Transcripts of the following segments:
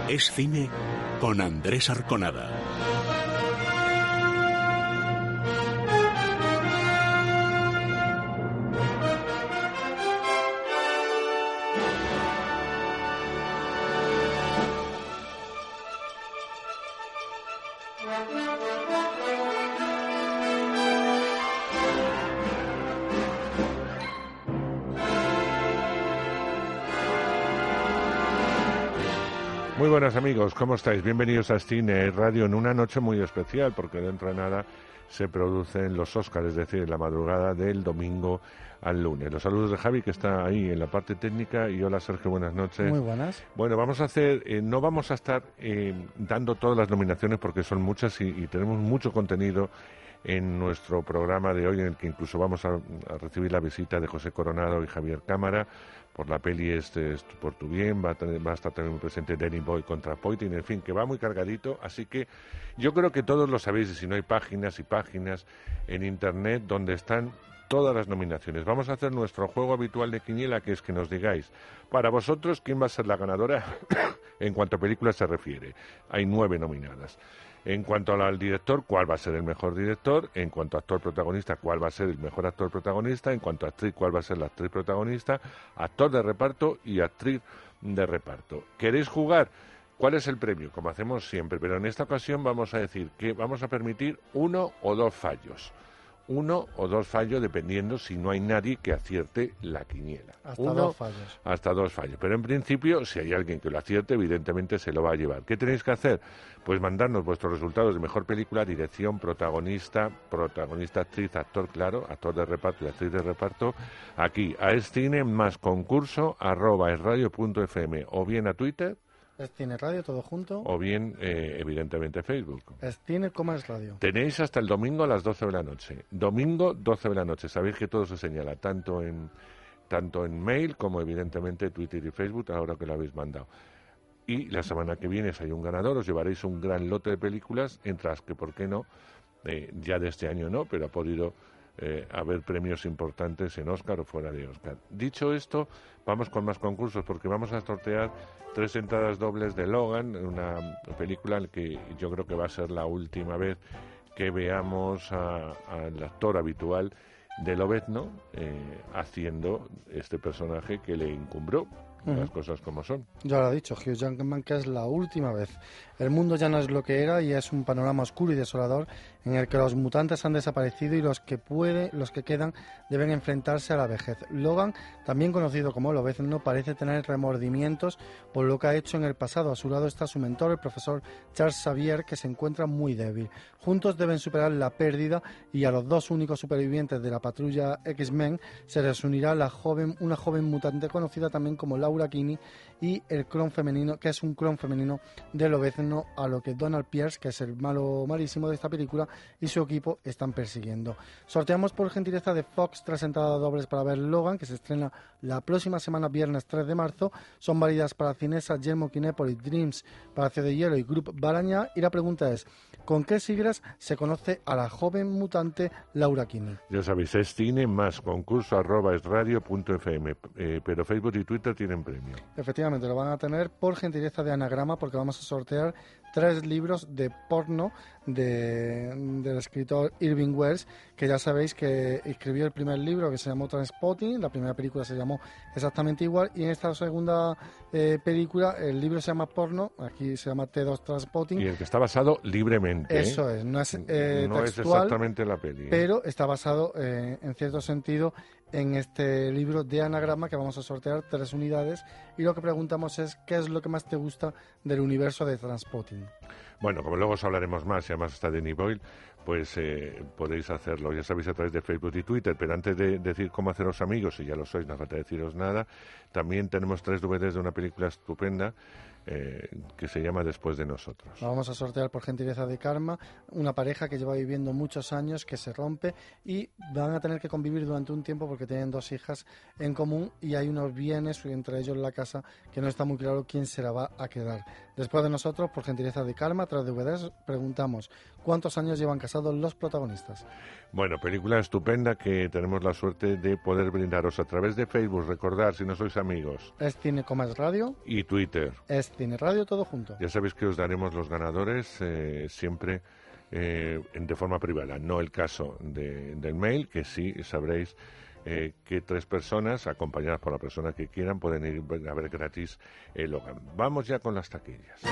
Es cine con Andrés Arconada. Muy buenas amigos, ¿cómo estáis? Bienvenidos a Cine Radio en una noche muy especial porque dentro de nada se producen los Óscars, es decir, la madrugada del domingo al lunes. Los saludos de Javi, que está ahí en la parte técnica, y hola Sergio, buenas noches. Muy buenas. Bueno, vamos a hacer, no vamos a estar dando todas las nominaciones porque son muchas y tenemos mucho contenido en nuestro programa de hoy, en el que incluso vamos a recibir la visita de José Coronado y Javier Cámara por la peli Por tu bien, va a estar también presente Danny Boy contra Poitin, en fin, que va muy cargadito, así que yo creo que todos lo sabéis, y si no hay páginas y páginas en internet donde están todas las nominaciones. Vamos a hacer nuestro juego habitual de quiniela, que es que nos digáis, para vosotros, quién va a ser la ganadora en cuanto a películas se refiere. Hay 9 nominadas. En cuanto al director, ¿cuál va a ser el mejor director? En cuanto a actor protagonista, ¿cuál va a ser el mejor actor protagonista? En cuanto a actriz, ¿cuál va a ser la actriz protagonista? Actor de reparto y actriz de reparto. ¿Queréis jugar? ¿Cuál es el premio? Como hacemos siempre, pero en esta ocasión vamos a decir que vamos a permitir 1 o 2 fallos. 1 o 2 fallos, dependiendo si no hay nadie que acierte la quiniela. Hasta 2 fallos. Hasta 2 fallos. Pero en principio, si hay alguien que lo acierte, evidentemente se lo va a llevar. ¿Qué tenéis que hacer? Pues mandarnos vuestros resultados de mejor película, dirección, protagonista, actriz, actor, claro, actor de reparto y actriz de reparto, aquí a escine más concurso @esradio.fm, o bien a Twitter. Es Cine Radio, todo junto. O bien, evidentemente, Facebook. Es Cine, es Radio. Tenéis hasta el domingo a las 12 de la noche. Domingo, 12 de la noche. Sabéis que todo se señala, tanto en mail como, evidentemente, Twitter y Facebook, ahora que lo habéis mandado. Y la semana que viene, si hay un ganador, os llevaréis un gran lote de películas, entre las que, ¿por qué no? Ya de este año no, pero ha podido haber premios importantes en Óscar o fuera de Óscar. Dicho esto, vamos con más concursos, porque vamos a sortear 3 entradas dobles de Logan, una película en la que yo creo que va a ser la última vez que veamos al actor habitual de Lobezno haciendo este personaje que le encumbró. Las cosas como son. Ya lo ha dicho Hugh Jackman, que es la última vez. El mundo ya no es lo que era y es un panorama oscuro y desolador en el que los mutantes han desaparecido y los que quedan deben enfrentarse a la vejez. Logan, también conocido como Lobezno, parece tener remordimientos por lo que ha hecho en el pasado. A su lado está su mentor, el profesor Charles Xavier, que se encuentra muy débil. Juntos deben superar la pérdida y a los 2 únicos supervivientes de la patrulla X-Men se les unirá una joven mutante conocida también como Laura Kinney y el clon femenino, que es un clon femenino de Lobezno, a lo que Donald Pierce, que es el malo malísimo de esta película, y su equipo están persiguiendo. Sorteamos por gentileza de Fox 3 entradas dobles para ver Logan, que se estrena la próxima semana, viernes 3 de marzo. Son válidas para Cinesa, Yermo Kinépolis, Dreams, Palacio de Hielo y Grup Baraña. Y la pregunta es, ¿con qué siglas se conoce a la joven mutante Laura Kinney? Ya sabéis, es cine más concurso @esradio.fm, pero Facebook y Twitter tienen premio. Efectivamente, lo van a tener por gentileza de Anagrama, porque vamos a sortear 3 libros de porno del escritor Irving Welsh, que ya sabéis que escribió el primer libro, que se llamó Trainspotting. La primera película se llamó exactamente igual, y en esta segunda película el libro se llama Porno, aquí se llama T2 Trainspotting. Y el que está basado libremente. Eso es, no es no textual, es exactamente la peli. Pero está basado en cierto sentido en este libro de Anagrama, que vamos a sortear 3 unidades, y lo que preguntamos es ¿qué es lo que más te gusta del universo de Trainspotting? Bueno, como luego os hablaremos más, y además está Danny Boyle, pues podéis hacerlo, ya sabéis, a través de Facebook y Twitter. Pero antes de decir cómo haceros amigos, si ya lo sois, no falta deciros nada, también tenemos 3 DVDs de una película estupenda que se llama Después de nosotros. Lo vamos a sortear por gentileza de Karma, una pareja que lleva viviendo muchos años, que se rompe y van a tener que convivir durante un tiempo porque tienen 2 hijas en común y hay unos bienes, entre ellos la casa, que no está muy claro quién se la va a quedar. Después de nosotros, por gentileza de Karma, 3 DVDs, preguntamos ¿cuántos años llevan casados? fracasados los protagonistas. Bueno, película estupenda que tenemos la suerte de poder brindaros a través de Facebook. Recordad, si no sois amigos. Es Cine Comas Radio. Y Twitter. Es Cine Radio, todo junto. Ya sabéis que os daremos los ganadores siempre de forma privada. No el caso del mail, que sí sabréis que 3 personas, acompañadas por la persona que quieran, pueden ir a ver gratis el Logan. Vamos ya con las taquillas.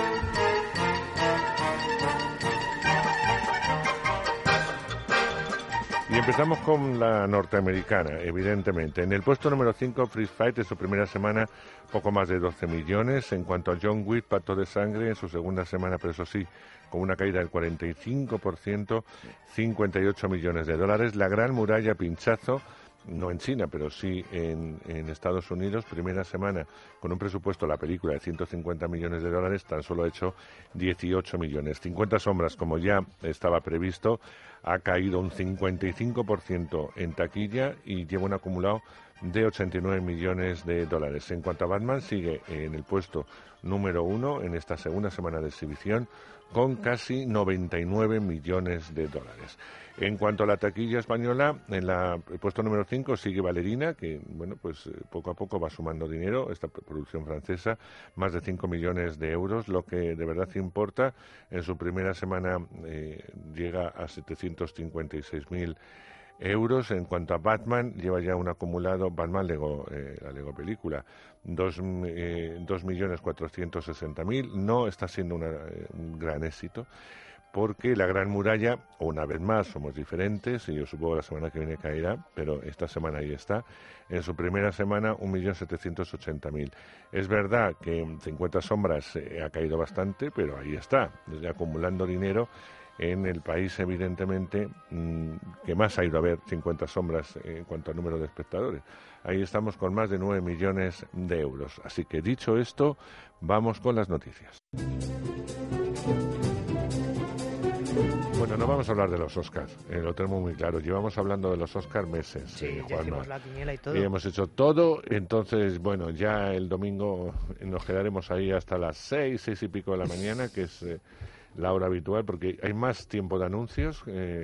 Y empezamos con la norteamericana, evidentemente. En el puesto número 5, Free Fight, en su primera semana, poco más de 12 millones. En cuanto a John Wick, Pacto de Sangre, en su segunda semana, pero eso sí, con una caída del 45%, 58 millones de dólares. La Gran Muralla, Pinchazo, no en China, pero sí en Estados Unidos, primera semana, con un presupuesto, la película, de 150 millones de dólares, tan solo ha hecho 18 millones. 50 sombras, como ya estaba previsto, ha caído un 55% en taquilla y lleva un acumulado de 89 millones de dólares. En cuanto a Batman, sigue en el puesto número 1 en esta segunda semana de exhibición, con casi 99 millones de dólares. En cuanto a la taquilla española, en el puesto número 5 sigue Valerina, que bueno, pues poco a poco va sumando dinero, esta producción francesa, más de 5 millones de euros, lo que de verdad importa. En su primera semana llega a 756.000 euros. En cuanto a Batman, lleva ya un acumulado, Batman Lego, la Lego película, 2.460.000. No está siendo un gran éxito, porque La Gran Muralla, una vez más, somos diferentes, y yo supongo la semana que viene caerá, pero esta semana ahí está. En su primera semana, 1.780.000. Es verdad que 50 sombras ha caído bastante, pero ahí está, acumulando dinero en el país, evidentemente, que más ha ido a ver 50 sombras en cuanto al número de espectadores. Ahí estamos con más de 9 millones de euros. Así que, dicho esto, vamos con las noticias. Bueno, no vamos a hablar de los Oscars, lo tenemos muy claro. Llevamos hablando de los Oscars meses, sí, ya hicimos la quiniela y todo. Y hemos hecho todo, entonces, bueno, ya el domingo nos quedaremos ahí hasta las 6 y pico de la mañana, que es la hora habitual, porque hay más tiempo de anuncios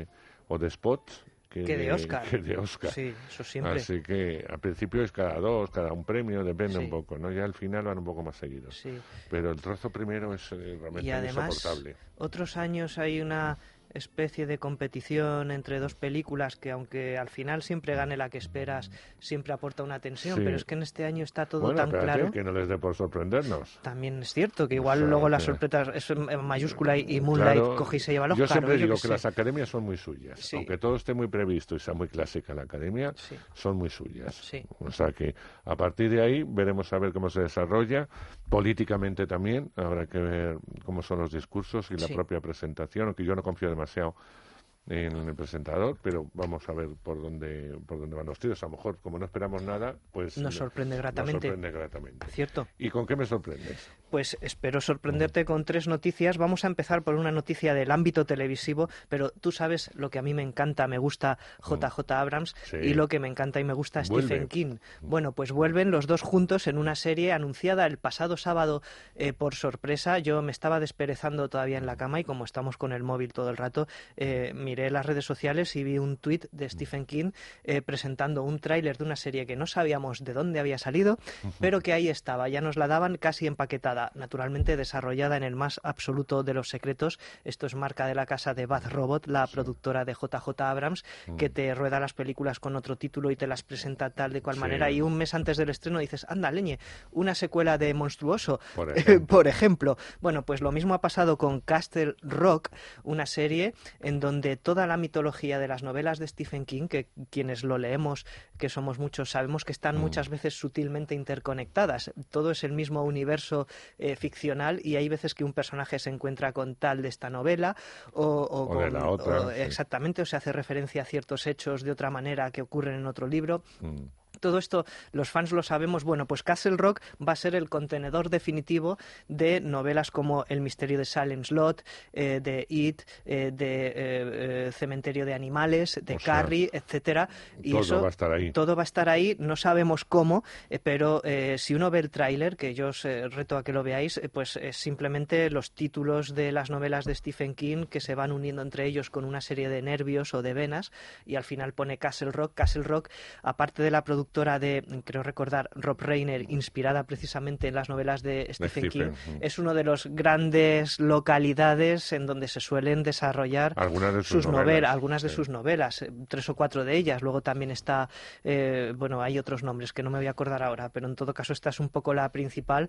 o de spots que de Oscar. Sí, eso siempre. Así que al principio es cada 2, cada un premio, depende un poco, ¿no? Ya al final van un poco más seguidos. Sí. Pero el trozo primero es realmente y además, insoportable. Otros años hay una especie de competición entre 2 películas que, aunque al final siempre gane la que esperas, siempre aporta una tensión, pero es que en este año está todo tan claro. Que no les dé por sorprendernos. También es cierto que igual luego la sorpresa es en mayúscula y Moonlight coge y se lleva los Yo caros. siempre digo que las academias son muy suyas. Sí. Aunque todo esté muy previsto y sea muy clásica la academia, son muy suyas. Sí. O sea que a partir de ahí veremos a ver cómo se desarrolla. Políticamente también habrá que ver cómo son los discursos y la propia presentación, aunque yo no confío demasiado en el presentador, pero vamos a ver por dónde van los tiros. A lo mejor, como no esperamos nada, pues nos sorprende gratamente. ¿Cierto? ¿Y con qué me sorprendes? Pues espero sorprenderte con 3 noticias. Vamos a empezar por una noticia del ámbito televisivo, pero tú sabes lo que a mí me encanta, me gusta JJ Abrams, y lo que me encanta y me gusta Stephen King. Bueno, pues vuelven los 2 juntos en una serie anunciada el pasado sábado por sorpresa. Yo me estaba desperezando todavía en la cama y como estamos con el móvil todo el rato, miré las redes sociales y vi un tuit de Stephen King presentando un tráiler de una serie que no sabíamos de dónde había salido, pero que ahí estaba, ya nos la daban casi empaquetada, naturalmente desarrollada en el más absoluto de los secretos. Esto es marca de la casa de Bad Robot, la productora de JJ Abrams, que te rueda las películas con otro título y te las presenta tal de cual manera, y un mes antes del estreno dices, anda, leñe, una secuela de Monstruoso, por ejemplo. Bueno, pues lo mismo ha pasado con Castle Rock, una serie en donde toda la mitología de las novelas de Stephen King, que quienes lo leemos, que somos muchos, sabemos que están muchas veces sutilmente interconectadas. Todo es el mismo universo ficcional, y hay veces que un personaje se encuentra con tal de esta novela o con de la otra. Exactamente, o se hace referencia a ciertos hechos de otra manera que ocurren en otro libro. todo esto los fans lo sabemos. Bueno, pues Castle Rock va a ser el contenedor definitivo de novelas como El misterio de Salem Slot, de It, de Cementerio de Animales, de Carrie, etcétera. Y todo eso va a estar ahí. Todo va a estar ahí, no sabemos cómo, pero si uno ve el tráiler, que yo os reto a que lo veáis, pues es simplemente los títulos de las novelas de Stephen King que se van uniendo entre ellos con una serie de nervios o de venas, y al final pone Castle Rock. Castle Rock, aparte de la productora de, creo recordar, Rob Reiner, inspirada precisamente en las novelas de Stephen King, es uno de los grandes localidades en donde se suelen desarrollar algunas de sus novelas, 3 o 4 de ellas. Luego también está, bueno, hay otros nombres que no me voy a acordar ahora, pero en todo caso esta es un poco la principal,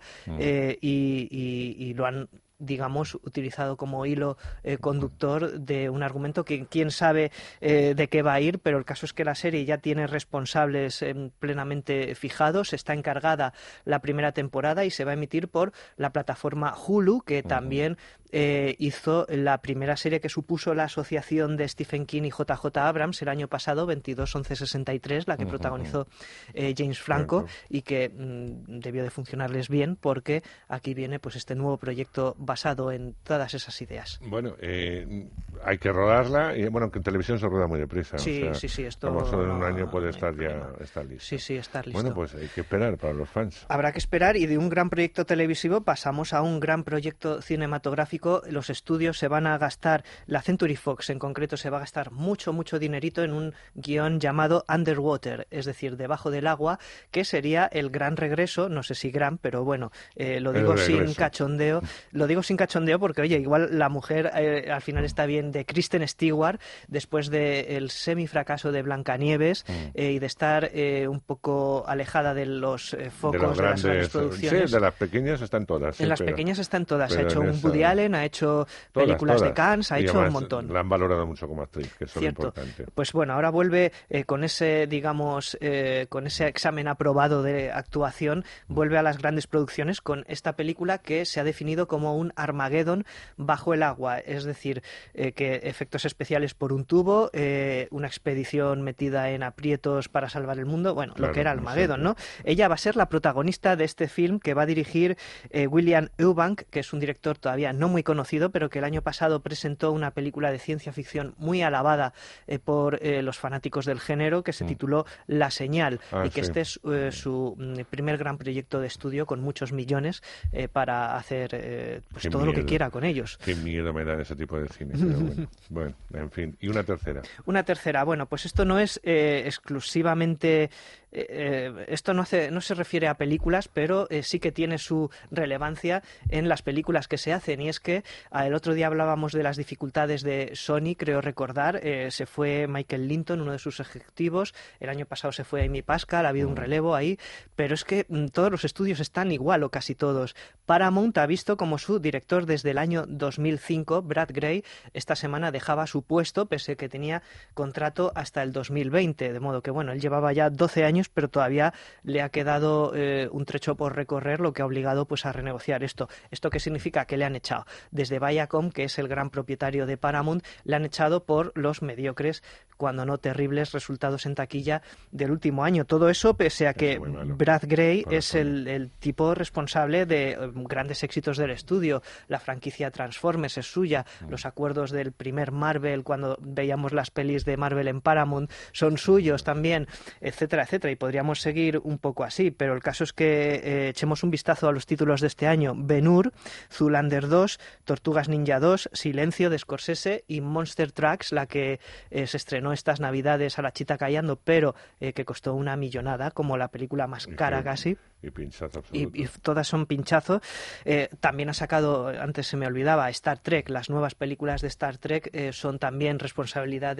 y lo han, digamos, utilizado como hilo conductor de un argumento que quién sabe de qué va a ir, pero el caso es que la serie ya tiene responsables plenamente fijados. Está encargada la primera temporada y se va a emitir por la plataforma Hulu, que también hizo la primera serie que supuso la asociación de Stephen King y JJ Abrams el año pasado, 22-11-63, la que protagonizó James Franco, y que debió de funcionarles bien, porque aquí viene pues este nuevo proyecto basado en todas esas ideas. Bueno, hay que rodarla, y bueno, que en televisión se rueda muy deprisa. Sí, o sea, sí, esto como solo en un año puede estar ya estar listo. Sí, sí, estar listo. Bueno, pues hay que esperar para los fans. Habrá que esperar, y de un gran proyecto televisivo pasamos a un gran proyecto cinematográfico. Los estudios se van a gastar, la Century Fox en concreto, se va a gastar mucho dinerito en un guión llamado Underwater, es decir, debajo del agua, que sería el gran regreso, no sé si gran, pero bueno, lo digo sin cachondeo. Lo digo sin cachondeo porque, oye, igual la mujer al final está bien, de Kristen Stewart, después del semifracaso de Blancanieves, y de estar un poco alejada de los focos de las grandes producciones. Sí, de las pequeñas están todas. En las pequeñas están todas. Ha hecho un Woody Allen, ha hecho películas de Cannes, ha hecho un montón. La han valorado mucho como actriz, que eso es lo importante. Pues bueno, ahora vuelve con ese, digamos, con ese examen aprobado de actuación, vuelve a las grandes producciones con esta película que se ha definido como un Armageddon bajo el agua, es decir, que efectos especiales por un tubo, una expedición metida en aprietos para salvar el mundo, bueno, claro, lo que era Armageddon, ¿no? Ella va a ser la protagonista de este film, que va a dirigir William Eubank, que es un director todavía no muy conocido, pero que el año pasado presentó una película de ciencia ficción muy alabada por los fanáticos del género, que se tituló La Señal, y que este es su primer gran proyecto de estudio con muchos millones para hacer pues todo lo que quiera con ellos. Qué miedo me da ese tipo de cine, pero bueno, en fin. ¿Y una tercera? Una tercera, bueno, pues esto no es exclusivamente... esto no se refiere a películas, pero sí que tiene su relevancia en las películas que se hacen, y es que el otro día hablábamos de las dificultades de Sony, creo recordar, se fue Michael Linton, uno de sus ejecutivos, el año pasado se fue Amy Pascal, ha habido un relevo ahí, pero es que todos los estudios están igual, o casi todos. Paramount ha visto como su director desde el año 2005, Brad Grey, esta semana dejaba su puesto, pese a que tenía contrato hasta el 2020, de modo que, bueno, él llevaba ya 12 años, pero todavía le ha quedado un trecho por recorrer, lo que ha obligado pues a renegociar esto. ¿Esto qué significa? Que le han echado. Desde Viacom, que es el gran propietario de Paramount, le han echado por los mediocres, cuando no terribles, resultados en taquilla del último año. Todo eso pese a que Brad Grey es el tipo responsable de grandes éxitos del estudio. La franquicia Transformers es suya, los acuerdos del primer Marvel, cuando veíamos las pelis de Marvel en Paramount, son suyos también, etcétera, etcétera, y podríamos seguir un poco así, pero el caso es que echemos un vistazo a los títulos de este año: Ben-Hur, Zoolander 2, Tortugas Ninja 2, Silencio de Scorsese y Monster Trucks, la que se estrenó estas navidades a la chita callando, pero que costó una millonada, como la película más cara casi. Y pinchazo absoluto. Y todas son pinchazo. También ha sacado, antes se me olvidaba, Star Trek. Las nuevas películas de Star Trek son también responsabilidad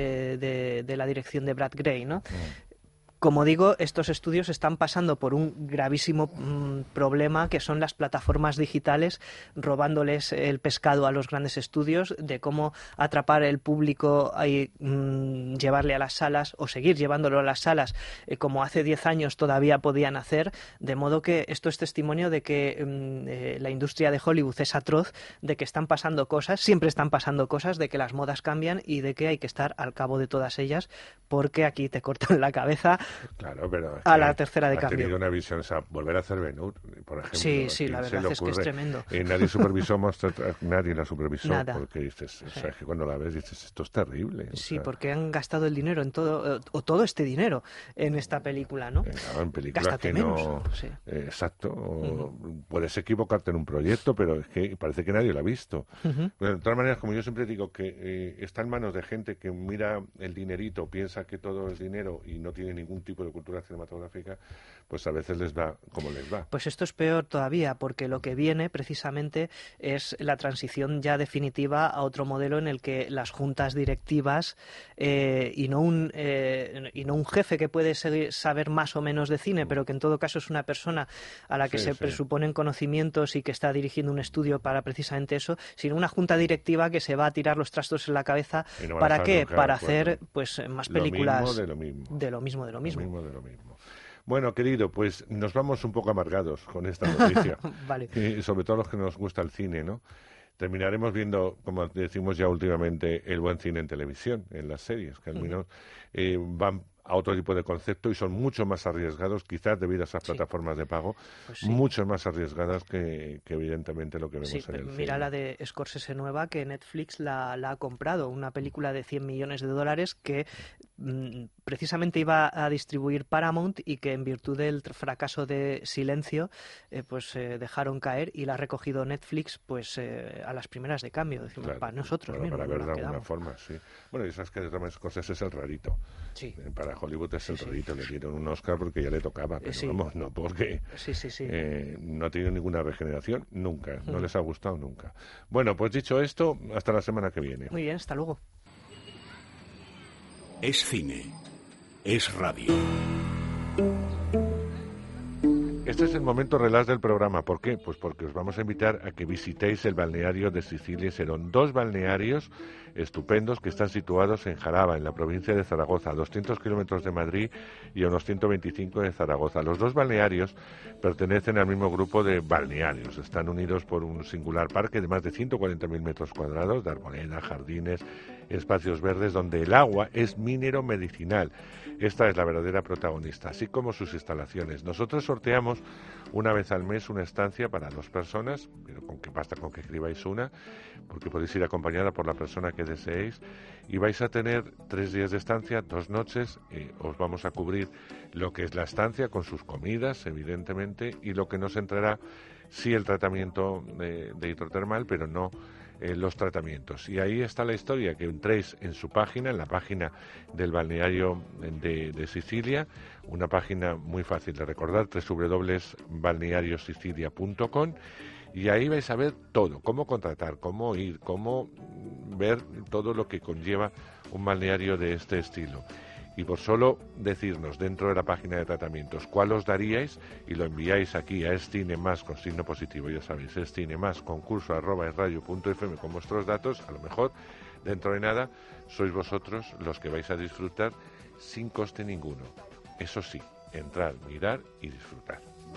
de la dirección de Brad Grey, ¿no? Como digo, estos estudios están pasando por un gravísimo problema, que son las plataformas digitales robándoles el pescado a los grandes estudios, de cómo atrapar el público y llevarle a las salas, o seguir llevándolo a las salas, como hace 10 años todavía podían hacer, de modo que esto es testimonio de que la industria de Hollywood es atroz, de que están pasando cosas, siempre están pasando cosas, de que las modas cambian y de que hay que estar al cabo de todas ellas, porque aquí te cortan la cabeza Claro, pero a la tercera de cambio. Ha tenido una visión, o sea, volver a hacer Ben-Hur, por ejemplo. Sí, la verdad es que es tremendo. Nadie supervisó nadie la supervisó. Nada. Porque dices, o sea, es que cuando la ves dices, esto es terrible. Sí, porque han gastado el dinero en todo, o todo este dinero en esta película, ¿no? En películas Gástate que menos. no... Sí. Exacto. Puedes equivocarte en un proyecto, pero es que parece que nadie lo ha visto. Pero de todas maneras, como yo siempre digo, que está en manos de gente que mira el dinerito, piensa que todo es dinero y no tiene ningún tipo de cultura cinematográfica, pues a veces les va como les va. Pues esto es peor todavía, porque lo que viene precisamente es la transición ya definitiva a otro modelo en el que las juntas directivas y no un jefe que puede saber más o menos de cine, pero que en todo caso es una persona a la que se presuponen conocimientos y que está dirigiendo un estudio para precisamente eso, sino una junta directiva que se va a tirar los trastos en la cabeza. ¿Para qué? Para hacer pues más películas de lo mismo. De lo mismo. Bueno, querido, pues nos vamos un poco amargados con esta noticia. Vale. Y sobre todo los que nos gusta el cine, ¿no? Terminaremos viendo, como decimos ya últimamente, el buen cine en televisión, en las series, que al menos van a otro tipo de concepto y son mucho más arriesgados, quizás debido a esas plataformas de pago, mucho más arriesgadas que evidentemente lo que vemos en el cine. Mira la de Scorsese nueva, que Netflix la ha comprado, una película de $100 millones que precisamente iba a distribuir Paramount y que en virtud del fracaso de Silencio dejaron caer y la ha recogido Netflix a las primeras de cambio. Decimos, claro, para nosotros mismos. Para ver de alguna forma, sí. Bueno, y sabes que de todas maneras Scorsese es el rarito. Sí. Para Hollywood es el rarito. Le dieron un Oscar porque ya le tocaba, pero vamos, no porque no ha tenido ninguna regeneración nunca. No les ha gustado nunca. Bueno, pues dicho esto, hasta la semana que viene. Muy bien, hasta luego. Es cine. Es radio. Este es el momento relax del programa. ¿Por qué? Pues porque os vamos a invitar a que visitéis el balneario de Sicilia y Serón. 2 balnearios estupendos que están situados en Jaraba, en la provincia de Zaragoza, a 200 kilómetros de Madrid y a unos 125 de Zaragoza. Los 2 balnearios pertenecen al mismo grupo de balnearios. Están unidos por un singular parque de más de 140.000 metros cuadrados, de arboleda, jardines, espacios verdes, donde el agua es minero medicinal. Esta es la verdadera protagonista, así como sus instalaciones. Nosotros sorteamos una vez al mes una estancia para 2 personas, pero basta con que escribáis una, porque podéis ir acompañada por la persona que deseéis, y vais a tener 3 días de estancia, 2 noches, os vamos a cubrir lo que es la estancia con sus comidas, evidentemente, y lo que nos entrará, sí, el tratamiento de hidrotermal, pero no los tratamientos. Y ahí está la historia, que entréis en su página, en la página del balneario de Sicilia, una página muy fácil de recordar, www.balneariosicilia.com, y ahí vais a ver todo, cómo contratar, cómo ir, cómo ver todo lo que conlleva un balneario de este estilo. Y por solo decirnos dentro de la página de tratamientos cuál os daríais y lo enviáis aquí a @escinemás con signo positivo, ya sabéis, @escinemás concurso@esradio.fm con vuestros datos, a lo mejor dentro de nada sois vosotros los que vais a disfrutar sin coste ninguno. Eso sí, entrar, mirar y disfrutar.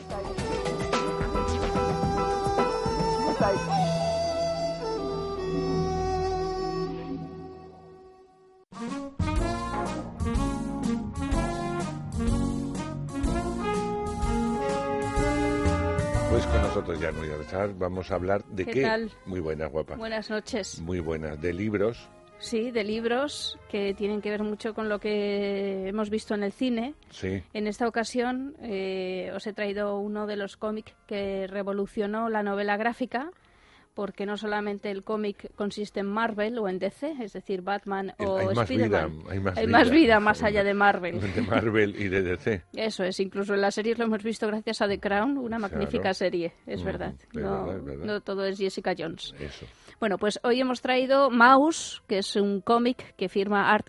Pues con nosotros ya, Nuria Rechar, vamos a hablar de ¿Qué tal? Muy buena, guapa. Buenas noches. Muy buena, de libros. Sí, de libros que tienen que ver mucho con lo que hemos visto en el cine. Sí. En esta ocasión os he traído uno de los cómics que revolucionó la novela gráfica, porque no solamente el cómic consiste en Marvel o en DC, es decir, Batman o Spider-Man. Hay más vida más allá de Marvel. De Marvel y de DC. Eso es, incluso en las series lo hemos visto gracias a The Crown, una magnífica serie, es verdad. No todo es Jessica Jones. Eso. Bueno, pues hoy hemos traído Maus, que es un cómic que firma Art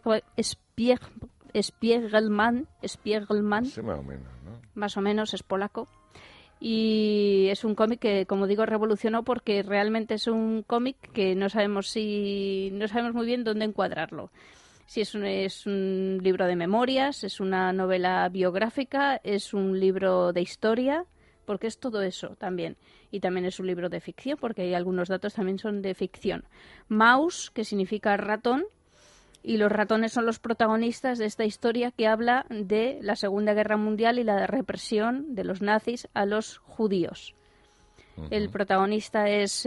Spiegelman. Sí, más o menos, ¿no? Más o menos, es polaco. Y es un cómic que, como digo, revolucionó porque realmente es un cómic que no sabemos muy bien dónde encuadrarlo. Si es un libro de memorias, es una novela biográfica, es un libro de historia, porque es todo eso también. Y también es un libro de ficción, porque hay algunos datos también son de ficción. Maus, que significa ratón, Y los ratones son los protagonistas de esta historia que habla de la Segunda Guerra Mundial y la represión de los nazis a los judíos. El protagonista es...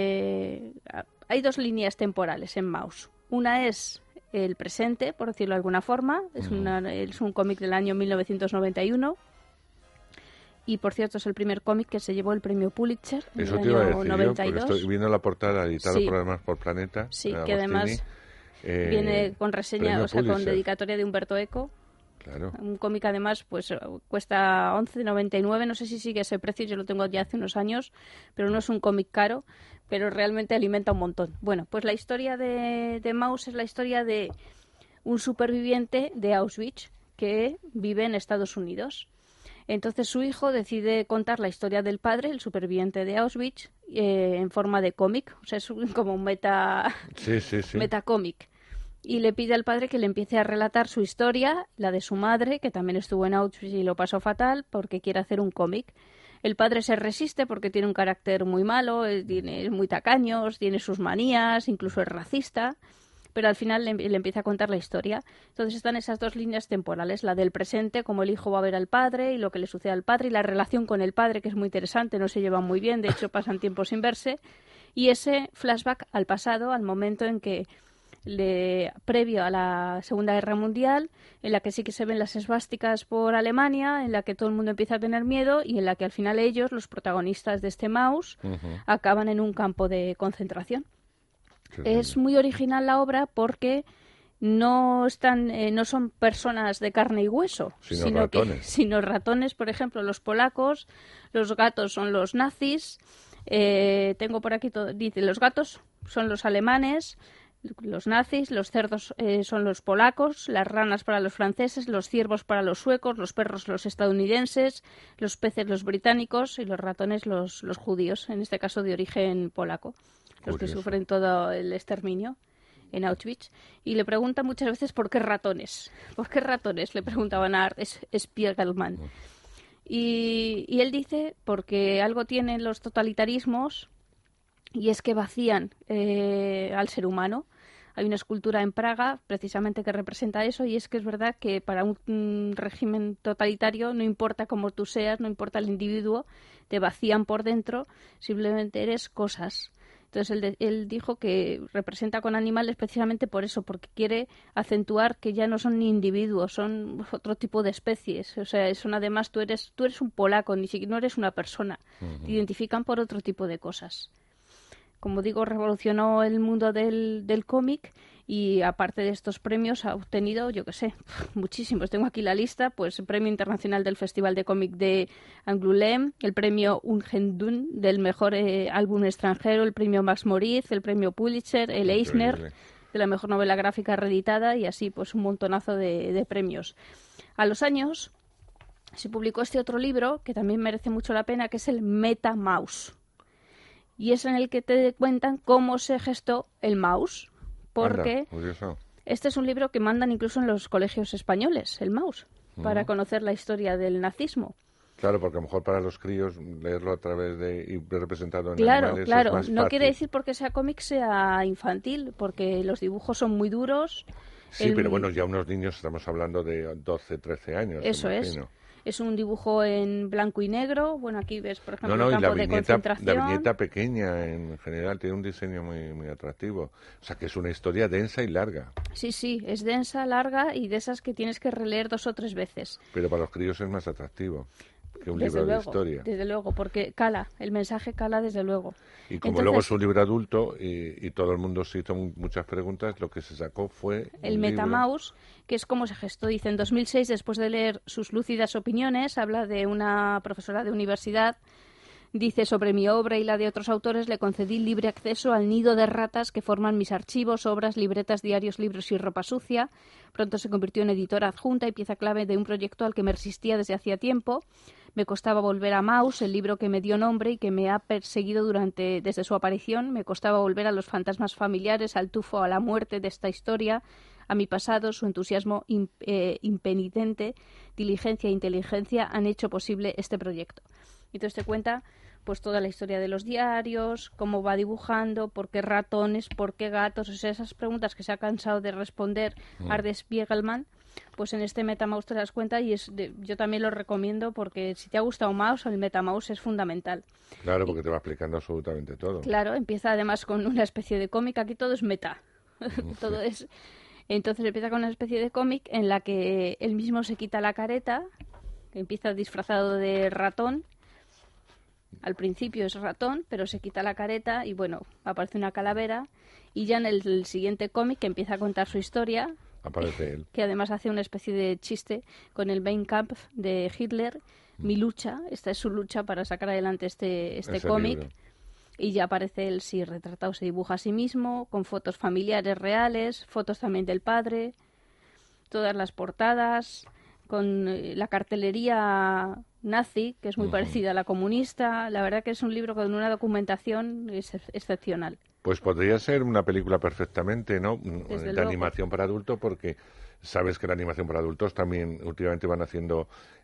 hay dos líneas temporales en Maus. Una es el presente, por decirlo de alguna forma. Es un cómic del año 1991. Y, por cierto, es el primer cómic que se llevó el premio Pulitzer en el año 92. Estoy viendo la portada editada además por Planeta. Sí, que además viene con reseña, con dedicatoria de Humberto Eco. Claro. Un cómic, además, pues cuesta 11,99. No sé si sigue ese precio, yo lo tengo ya hace unos años, pero no es un cómic caro, pero realmente alimenta un montón. Bueno, pues la historia de Maus es la historia de un superviviente de Auschwitz que vive en Estados Unidos. Entonces su hijo decide contar la historia del padre, el superviviente de Auschwitz, en forma de cómic. O sea, es como un metacómic. Y le pide al padre que le empiece a relatar su historia, la de su madre, que también estuvo en Auschwitz y lo pasó fatal, porque quiere hacer un cómic. El padre se resiste porque tiene un carácter muy malo, es muy tacaño, tiene sus manías, incluso es racista. Pero al final le empieza a contar la historia. Entonces están esas dos líneas temporales, la del presente, como el hijo va a ver al padre y lo que le sucede al padre, y la relación con el padre, que es muy interesante, no se llevan muy bien, de hecho pasan tiempo sin verse, y ese flashback al pasado, al momento en que, previo a la Segunda Guerra Mundial, en la que sí que se ven las esvásticas por Alemania, en la que todo el mundo empieza a tener miedo y en la que al final ellos, los protagonistas de este Maus, acaban en un campo de concentración. Es muy original la obra porque no son personas de carne y hueso, sino ratones. Por ejemplo, los polacos, los gatos son los nazis, tengo por aquí dice, los gatos son los alemanes, los nazis, los cerdos son los polacos, las ranas para los franceses, los ciervos para los suecos, los perros los estadounidenses, los peces los británicos y los ratones los judíos, en este caso de origen polaco. Los que sufren todo el exterminio en Auschwitz. Y le preguntan muchas veces ¿por qué ratones? ¿Por qué ratones? Le preguntaban a Art Spiegelman. Y él dice porque algo tienen los totalitarismos y es que vacían al ser humano. Hay una escultura en Praga precisamente que representa eso, y es que es verdad que para un régimen totalitario no importa cómo tú seas, no importa el individuo, te vacían por dentro, simplemente eres cosas. Entonces él dijo que representa con animales precisamente por eso, porque quiere acentuar que ya no son ni individuos, son otro tipo de especies. O sea, además tú eres un polaco, ni siquiera no eres una persona. Te identifican por otro tipo de cosas. Como digo, revolucionó el mundo del cómic y aparte de estos premios ha obtenido, yo qué sé, muchísimos. Tengo aquí la lista, pues el Premio Internacional del Festival de Cómic de Angoulême, el Premio Ungendun del Mejor Álbum Extranjero, el Premio Max Moritz, el Premio Pulitzer, el Eisner de la Mejor Novela Gráfica Reeditada y así pues un montonazo de premios. A los años se publicó este otro libro que también merece mucho la pena, que es el Meta Maus. Y es en el que te cuentan cómo se gestó el Maus. Porque este es un libro que mandan incluso en los colegios españoles, el Maus, para conocer la historia del nazismo. Claro, porque a lo mejor para los críos leerlo a través y representado en animales Claro, es más fácil. No quiere decir porque sea cómic sea infantil, porque los dibujos son muy duros. Sí, pero bueno, ya unos niños estamos hablando de 12, 13 años. Eso es. Es un dibujo en blanco y negro. Bueno, aquí ves, por ejemplo, el campo de concentración. La viñeta pequeña, en general, tiene un diseño muy, muy atractivo. O sea, que es una historia densa y larga. Sí, es densa, larga y de esas que tienes que releer 2 o 3 veces. Pero para los críos es más atractivo que un libro de historia. Desde luego, porque el mensaje cala desde luego. Y como luego es un libro adulto y todo el mundo se hizo muchas preguntas, lo que se sacó fue el Metamaus, que es como se gestó. Dice, en 2006, después de leer sus lúcidas opiniones, habla de una profesora de universidad, dice, sobre mi obra y la de otros autores le concedí libre acceso al nido de ratas que forman mis archivos, obras, libretas, diarios, libros y ropa sucia. Pronto se convirtió en editora adjunta y pieza clave de un proyecto al que me resistía desde hacía tiempo. Me costaba volver a Maus, el libro que me dio nombre y que me ha perseguido desde su aparición. Me costaba volver a los fantasmas familiares, al tufo, a la muerte de esta historia, a mi pasado. Su entusiasmo impenitente, diligencia e inteligencia han hecho posible este proyecto. Entonces te cuenta pues toda la historia de los diarios, cómo va dibujando, por qué ratones, por qué gatos, o sea, esas preguntas que se ha cansado de responder Ardis Spiegelman, pues en este MetaMouse te das cuenta y yo también lo recomiendo porque si te ha gustado Mouse, el MetaMouse es fundamental. Claro, porque te va explicando absolutamente todo. Claro, empieza además con una especie de cómic, aquí todo es meta, todo es... Entonces empieza con una especie de cómic en la que él mismo se quita la careta, que empieza disfrazado de ratón. Al principio es ratón, pero se quita la careta y bueno, aparece una calavera. Y ya en el siguiente cómic, que empieza a contar su historia, aparece él. Que además hace una especie de chiste con el Mein Kampf de Hitler, mi lucha, esta es su lucha para sacar adelante este cómic. Libro. Y ya aparece él, sí, retratado, se dibuja a sí mismo, con fotos familiares reales, fotos también del padre, todas las portadas, con la cartelería nazi, que es muy parecida a la comunista. La verdad que es un libro con una documentación excepcional. Pues podría ser una película perfectamente, ¿no? De animación para adultos, porque sabes que la animación para adultos también últimamente van haciendo,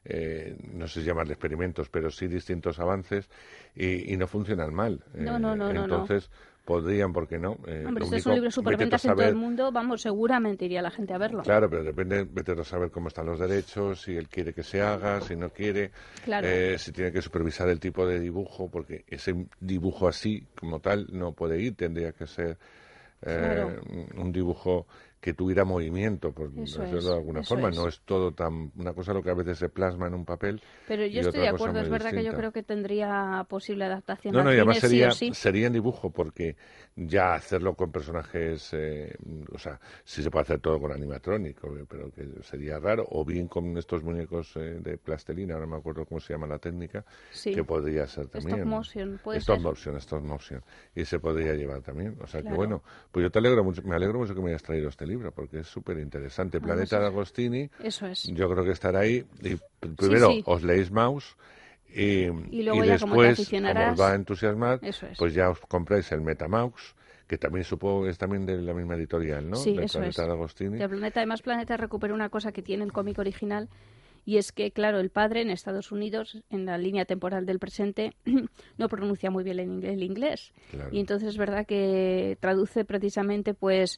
no sé si llamarle experimentos, pero sí distintos avances y no funcionan mal. Entonces, podrían, ¿por qué no? Hombre, este es un libro superventas en todo el mundo, vamos, seguramente iría la gente a verlo. Claro, pero depende, vete a saber cómo están los derechos, si él quiere que se haga, si no quiere, claro. Si tiene que supervisar el tipo de dibujo, porque ese dibujo así, como tal, no puede ir, tendría que ser claro. un dibujo que tuviera movimiento, por decirlo de alguna forma. No es todo tan... Una cosa lo que a veces se plasma en un papel. Pero yo estoy de acuerdo, es verdad que yo creo que tendría posible adaptación. No, y además sí. sería en dibujo, porque ya hacerlo con personajes... o sea, sí se puede hacer todo con animatrónico, pero que sería raro. O bien con estos muñecos de plastelina, ahora no me acuerdo cómo se llama la técnica, que podría ser también. Stop motion, puede ser. Stop motion. Y se podría llevar también. O sea, que bueno, pues yo me alegro mucho que me hayas traído este libro, porque es súper interesante. Planeta de Agostini, eso es. Yo creo que estará ahí. Y primero os leéis Mouse y luego ya después, como os va a entusiasmar, pues ya os compráis el MetaMouse, que también supongo que es también de la misma editorial, ¿no? Sí, de eso Planeta es. de Agostini. De Planeta, además Planeta recupera una cosa que tiene el cómic original, y es que, claro, el padre en Estados Unidos, en la línea temporal del presente, no pronuncia muy bien el inglés. Claro. Y entonces es verdad que traduce precisamente, pues,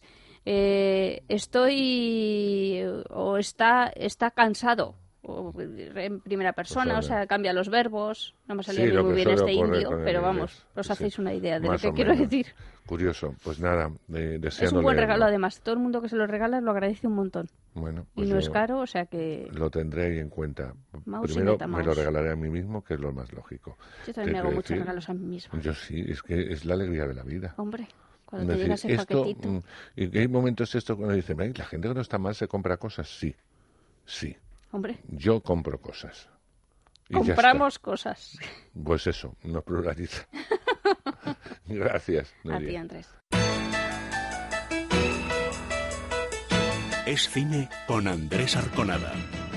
estoy o está cansado, o en primera persona, pues, o sea, cambia los verbos. No me salía muy bien este indio, pero vamos, os hacéis una idea de lo que quiero decir. Curioso, pues nada, deseando es un buen leerlo. regalo, además. Todo el mundo que se lo regala lo agradece un montón. Bueno, pues y no es caro, o sea que... Lo tendré ahí en cuenta. Mouse Primero me lo regalaré a mí mismo, que es lo más lógico. Yo también me hago muchos regalos a mí mismo. Yo sí, es que es la alegría de la vida. Hombre, cuando te llega ese paquetito. ¿Y qué momento es esto cuando dicen, la gente que no está mal se compra cosas? Sí. Hombre. Yo compro cosas. Compramos cosas. Pues eso, no pluraliza. Gracias, Nuria. A ti, Andrés. Es cine con Andrés Arconada.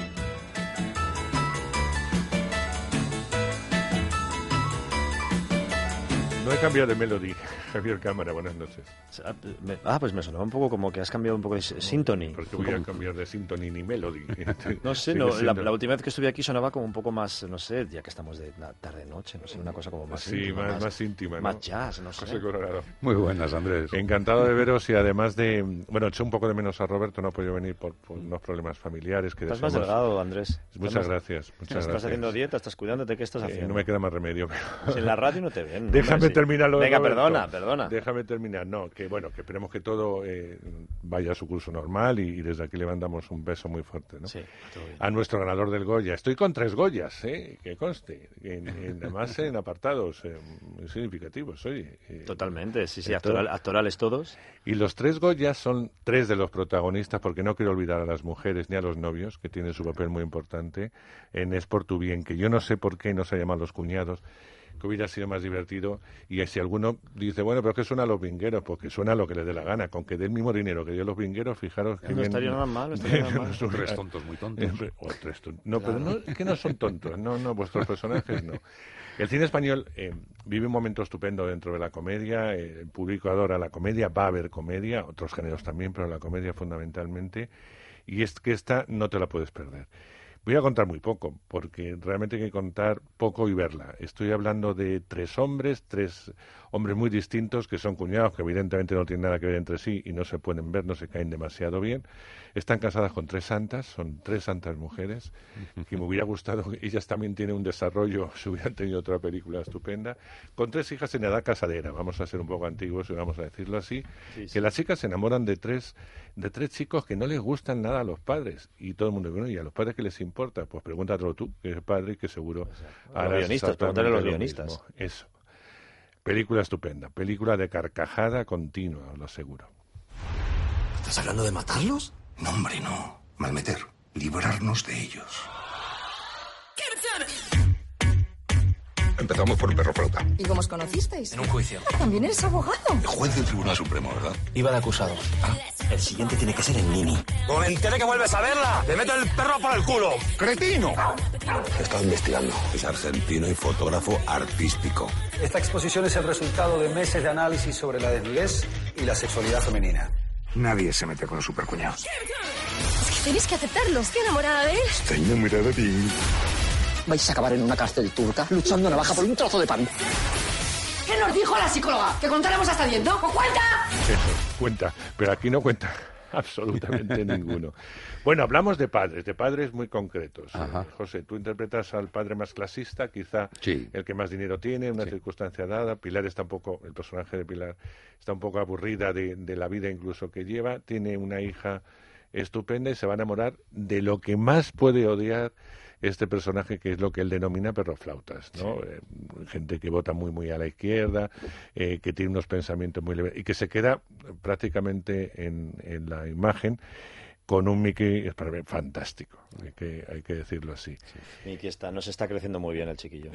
No he cambiado de melodía. Javier Cámara, buenas noches. Pues me sonaba un poco como que has cambiado un poco de Symphony. Porque voy a cambiar de Symphony ni Melody. No sé, la última vez que estuve aquí sonaba como un poco más, no sé, ya que estamos de tarde-noche, no sé, una cosa como más íntima. Sí, más íntima, ¿no? Más jazz, no sé. José Colorado. Muy buenas, Andrés. Encantado de veros y además de... Bueno, eché un poco de menos a Roberto, no ha podido venir por unos problemas familiares. Que estás más delgado, Andrés. Muchas gracias. Estás haciendo dieta, estás cuidándote, ¿qué estás haciendo? No me queda más remedio. Pues en la radio no te ven. Déjame terminar lo de Venga, Roberto. Perdona. Déjame terminar. No, que bueno, que esperemos que todo vaya a su curso normal y desde aquí le mandamos un beso muy fuerte, ¿no? Sí, todo bien. A nuestro ganador del Goya. Estoy con 3 Goyas, que conste. Además en apartados muy significativos, oye. Totalmente, sí, actorales todos. Y los 3 Goyas son 3 de los protagonistas, porque no quiero olvidar a las mujeres ni a los novios, que tienen su papel muy importante en Es por tu bien, que yo no sé por qué no se llaman Los cuñados, que hubiera sido más divertido. Y si alguno dice, bueno, pero es que suena a Los vingueros, porque suena a lo que les dé la gana, con que dé el mismo dinero que dio Los vingueros, fijaros que no estaría nada mal, Son 3 tontos muy tontos. No, claro. Pero es que no son tontos, no, vuestros personajes no. El cine español vive un momento estupendo dentro de la comedia, el público adora la comedia, va a haber comedia, otros géneros también, pero la comedia fundamentalmente, y es que esta no te la puedes perder. Voy a contar muy poco, porque realmente hay que contar poco y verla. Estoy hablando de tres hombres muy distintos, que son cuñados, que evidentemente no tienen nada que ver entre sí y no se pueden ver, no se caen demasiado bien. Están casadas con 3 santas, son 3 santas mujeres, que me hubiera gustado, ellas también tienen un desarrollo, si hubieran tenido otra película estupenda, con 3 hijas en edad casadera, vamos a ser un poco antiguos y vamos a decirlo así, que las chicas se enamoran de tres chicos que no les gustan nada a los padres, y todo el mundo, bueno, ¿y a los padres qué les importa? Pues pregúntatelo tú, que eres padre y que seguro los guionistas, pregúntale a los guionistas. Mismo. Eso. Película estupenda, película de carcajada continua, os lo aseguro. ¿Estás hablando de matarlos? No, hombre, no. Malmeter. Librarnos de ellos. Empezamos por un perro flauta. ¿Y cómo os conocisteis? En un juicio. También eres abogado. El juez del Tribunal Supremo, ¿verdad? Iba de acusado. El siguiente tiene que ser el Nini. Como me entere que vuelves a verla, te meto el perro por el culo. ¡Cretino! He estado investigando. Es argentino y fotógrafo artístico. Esta exposición es el resultado de meses de análisis sobre la desnudez y la sexualidad femenina. Nadie se mete con los supercuñados. Es que tenéis que aceptarlo. Estoy enamorada de él. Estoy enamorada de ti. Vais a acabar en una cárcel turca luchando a navaja por un trozo de pan. ¿Qué nos dijo la psicóloga? ¿Que contáramos hasta 10, no? ¿O cuenta? Eso, cuenta. Pero aquí no cuenta absolutamente ninguno. Bueno, hablamos de padres muy concretos. José, tú interpretas al padre más clasista, quizá el que más dinero tiene, una circunstancia dada. Pilar está un poco, el personaje de Pilar está un poco aburrida de la vida incluso que lleva. Tiene una hija estupenda y se va a enamorar de lo que más puede odiar este personaje, que es lo que él denomina perroflautas, ¿no? Gente que vota muy a la izquierda, que tiene unos pensamientos muy leves y que se queda prácticamente en la imagen con un Mickey fantástico, hay que decirlo así. Mickey nos está creciendo muy bien el chiquillo.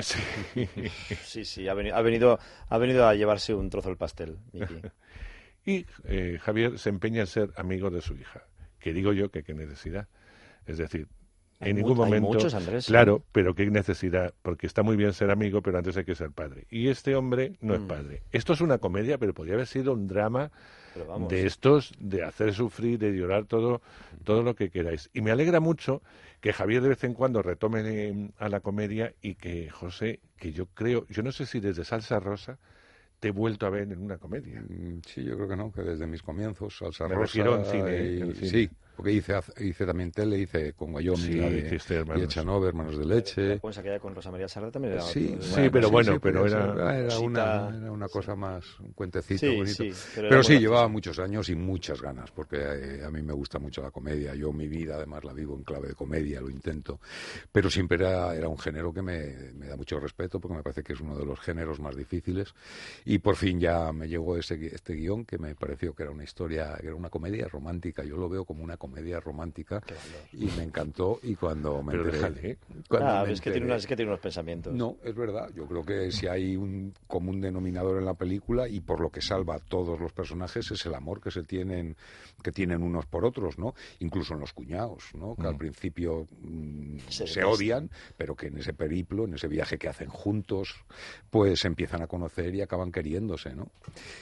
Sí, ha venido a llevarse un trozo del pastel, Mickey. Y Javier se empeña en ser amigo de su hija, que digo yo que qué necesidad. Es decir, en ningún momento, hay muchos, Andrés, claro, pero qué necesidad, porque está muy bien ser amigo, pero antes hay que ser padre. Y este hombre no es padre. Esto es una comedia, pero podría haber sido un drama de estos, de hacer sufrir, de llorar, todo lo que queráis. Y me alegra mucho que Javier de vez en cuando retome a la comedia y que José, que yo no sé si desde Salsa Rosa te he vuelto a ver en una comedia. Sí, yo creo que no, que desde mis comienzos, Salsa me Rosa. refiero en cine. Sí, porque hice también tele, hice con Guayomi y Echanove, Hermanos de Leche. Pues aquella con Rosa María Serra también era... Sí, pero bueno, era una cosa más, un cuentecito bonito. Pero sí, llevaba muchos años y muchas ganas, porque a mí me gusta mucho la comedia. Yo mi vida además la vivo en clave de comedia, lo intento. Pero siempre era un género que me da mucho respeto, porque me parece que es uno de los géneros más difíciles. Y por fin ya me llegó este guión, que me pareció que era una historia, que era una comedia romántica. Yo lo veo como una comedia romántica y me encantó. Y cuando me enteré... es que tiene unos pensamientos. No, es verdad. Yo creo que si hay un común denominador en la película, y por lo que salva a todos los personajes, es el amor que tienen unos por otros, ¿no? Incluso en los cuñados, ¿no? Que al principio se odian, pero que en ese periplo, en ese viaje que hacen juntos, pues se empiezan a conocer y acaban queriéndose, ¿no?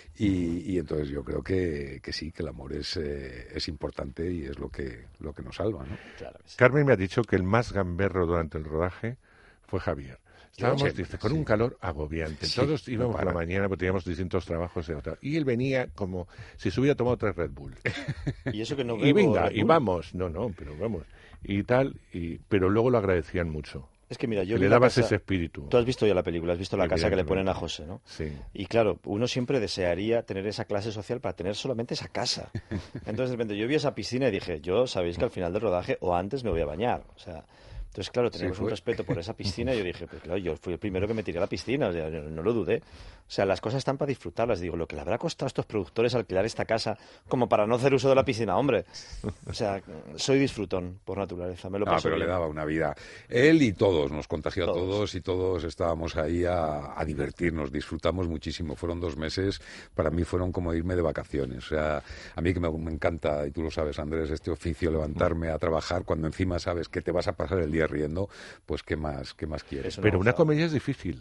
Y entonces yo creo que sí, que el amor es importante y es lo que nos salva, ¿no? Claro que sí. Carmen me ha dicho que el más gamberro durante el rodaje fue Javier. Estábamos, con un calor agobiante. Todos íbamos a la mañana porque teníamos distintos trabajos. Y él venía como si se hubiera tomado 3 Red Bull. Y eso que no bebo y venga, Red y Bull. Vamos. No, pero vamos. Y tal, pero luego lo agradecían mucho. Es que mira, yo le dabas ese espíritu. Tú has visto ya la película, has visto la casa que le ponen a José, ¿no? Sí. Y claro, uno siempre desearía tener esa clase social para tener solamente esa casa. Entonces de repente yo vi esa piscina y dije, sabéis que al final del rodaje o antes me voy a bañar, o sea... Entonces, claro, tenemos un respeto por esa piscina y yo dije, pues claro, yo fui el primero que me tiré a la piscina, o sea, no lo dudé. O sea, las cosas están para disfrutarlas. Digo, lo que le habrá costado a estos productores alquilar esta casa como para no hacer uso de la piscina, hombre. O sea, soy disfrutón por naturaleza, me lo paso pero bien. Le daba una vida. Él y todos, nos contagió a todos y todos estábamos ahí a divertirnos, disfrutamos muchísimo. Fueron 2 meses, para mí fueron como irme de vacaciones. O sea, a mí que me encanta, y tú lo sabes, Andrés, este oficio, levantarme a trabajar cuando encima sabes que te vas a pasar el día riendo, pues qué más quieres. Pero una comedia es difícil.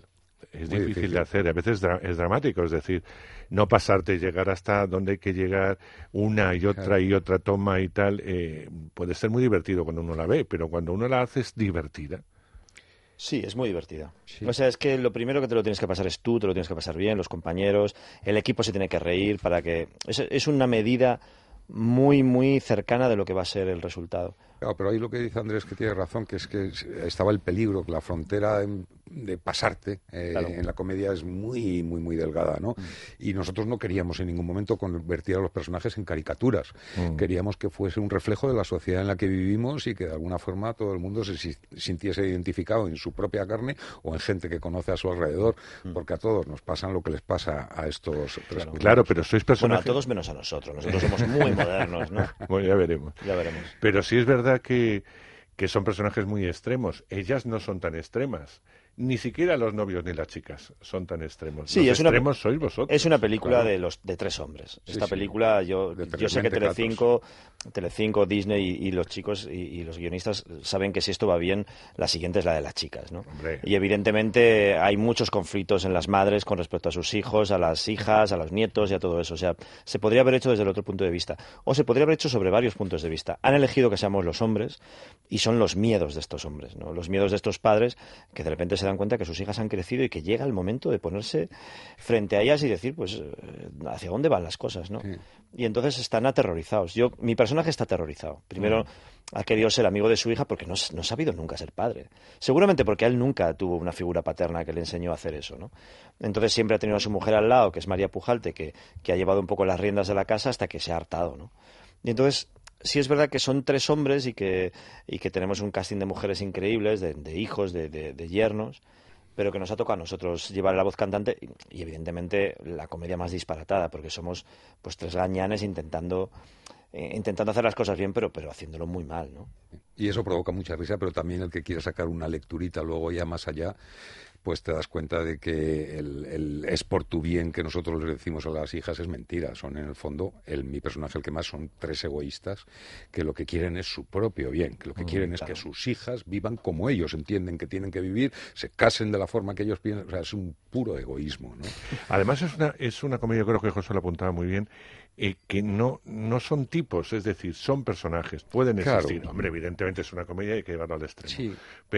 es difícil de hacer, a veces es dramático, es decir, no pasarte, llegar hasta donde hay que llegar una y otra toma y tal, puede ser muy divertido cuando uno la ve, pero cuando uno la hace es divertida. Sí, es muy divertida. Sí. O sea, es que lo primero que te lo tienes que pasar es tú, te lo tienes que pasar bien, los compañeros, el equipo se tiene que reír para que... Es una medida muy, muy cercana de lo que va a ser el resultado. Claro, pero ahí lo que dice Andrés, que tiene razón, que es que estaba el peligro, que la frontera de pasarte en la comedia es muy, muy, muy delgada, ¿no? Y nosotros no queríamos en ningún momento convertir a los personajes en caricaturas. Queríamos que fuese un reflejo de la sociedad en la que vivimos y que de alguna forma todo el mundo se sintiese identificado en su propia carne o en gente que conoce a su alrededor, porque a todos nos pasan lo que les pasa a estos tres. Claro, pero sois personajes... Bueno, a todos menos a nosotros. Nosotros somos muy modernos, ¿no? Bueno, ya veremos. Ya veremos. Pero sí es verdad que son personajes muy extremos. Ellas no son tan extremas. Ni siquiera los novios ni las chicas son tan extremos. Sí, los extremos sois vosotros. Es una película de tres hombres. Esta película, yo sé que Telecinco, Disney y los chicos y los guionistas saben que si esto va bien, la siguiente es la de las chicas, ¿no? Hombre. Y evidentemente hay muchos conflictos en las madres con respecto a sus hijos, a las hijas, a los nietos y a todo eso. O sea, se podría haber hecho desde el otro punto de vista. O se podría haber hecho sobre varios puntos de vista. Han elegido que seamos los hombres y son los miedos de estos hombres, ¿no? Los miedos de estos padres que de repente se dan cuenta que sus hijas han crecido y que llega el momento de ponerse frente a ellas y decir, pues, ¿hacia dónde van las cosas, no? Sí. Y entonces están aterrorizados. Mi personaje está aterrorizado. Primero, ha querido ser amigo de su hija porque no ha sabido nunca ser padre. Seguramente porque él nunca tuvo una figura paterna que le enseñó a hacer eso, ¿no? Entonces siempre ha tenido a su mujer al lado, que es María Pujalte, que ha llevado un poco las riendas de la casa hasta que se ha hartado, ¿no? Y entonces... Sí es verdad que son tres hombres y que tenemos un casting de mujeres increíbles, de hijos, de yernos, pero que nos ha tocado a nosotros llevar la voz cantante y evidentemente la comedia más disparatada, porque somos pues tres gañanes intentando hacer las cosas bien, pero haciéndolo muy mal, ¿no? Y eso provoca mucha risa, pero también el que quiera sacar una lecturita luego ya más allá, pues te das cuenta de que el es por tu bien que nosotros le decimos a las hijas es mentira. Son en el fondo, mi personaje el que más, son tres egoístas que lo que quieren es su propio bien, que lo que quieren es que sus hijas vivan como ellos entienden que tienen que vivir, se casen de la forma que ellos piensan. O sea, es un puro egoísmo, ¿no? Además es una comedia, creo que José lo apuntaba muy bien, que no son tipos, es decir, son personajes, pueden existir. Claro. Hombre, evidentemente es una comedia y hay que llevarlo al extremo. Sí.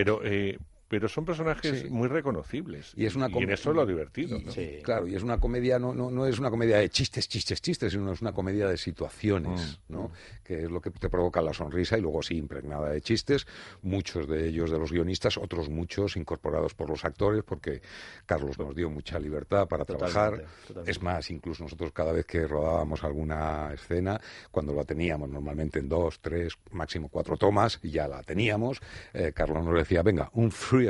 Pero son personajes muy reconocibles. Y en eso es lo divertido, ¿no? Sí. Claro, y es una comedia, no es una comedia de chistes, sino es una comedia de situaciones, ¿no? Que es lo que te provoca la sonrisa y luego sí, impregnada de chistes, muchos de ellos de los guionistas, otros muchos incorporados por los actores, porque Carlos nos dio mucha libertad para trabajar. Totalmente. Es más, incluso nosotros cada vez que rodábamos alguna escena, cuando la teníamos normalmente en 2, 3, máximo 4 tomas, y ya la teníamos, Carlos nos decía, venga, un freestyle.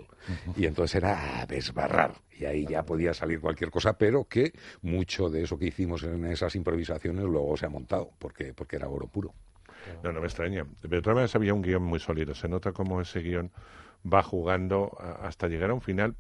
Y entonces era desbarrar. Y ahí ya podía salir cualquier cosa, pero que mucho de eso que hicimos en esas improvisaciones luego se ha montado, porque era oro puro. No me extraña. De todas maneras había un guión muy sólido. Se nota cómo ese guión va jugando hasta llegar a un final.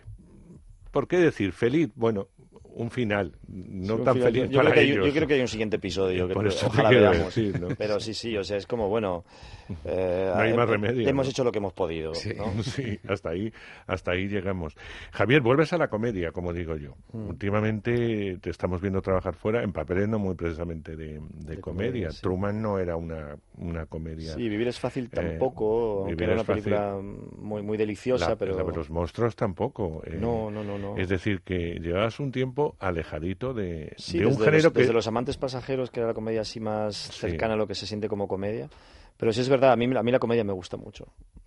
¿Por qué decir feliz? Bueno, un final, no tan feliz para ellos. Yo creo que hay un siguiente episodio, que ojalá veamos. Decir, ¿no? Pero sí, o sea, es como, bueno... no hay más remedio. Hemos hecho lo que hemos podido. Sí, ¿no? Sí, hasta ahí llegamos. Javier, vuelves a la comedia, como digo yo. Últimamente te estamos viendo trabajar fuera en papeles no muy precisamente de comedia. Sí. Truman no era una comedia. Sí, Vivir es fácil tampoco, aunque era una película muy, muy deliciosa, pero... Los monstruos tampoco. No. Es decir, que llevabas un tiempo alejadito de un género desde Los amantes pasajeros, que era la comedia así más cercana a lo que se siente como comedia. Pero sí es verdad, a mí la comedia me gusta mucho.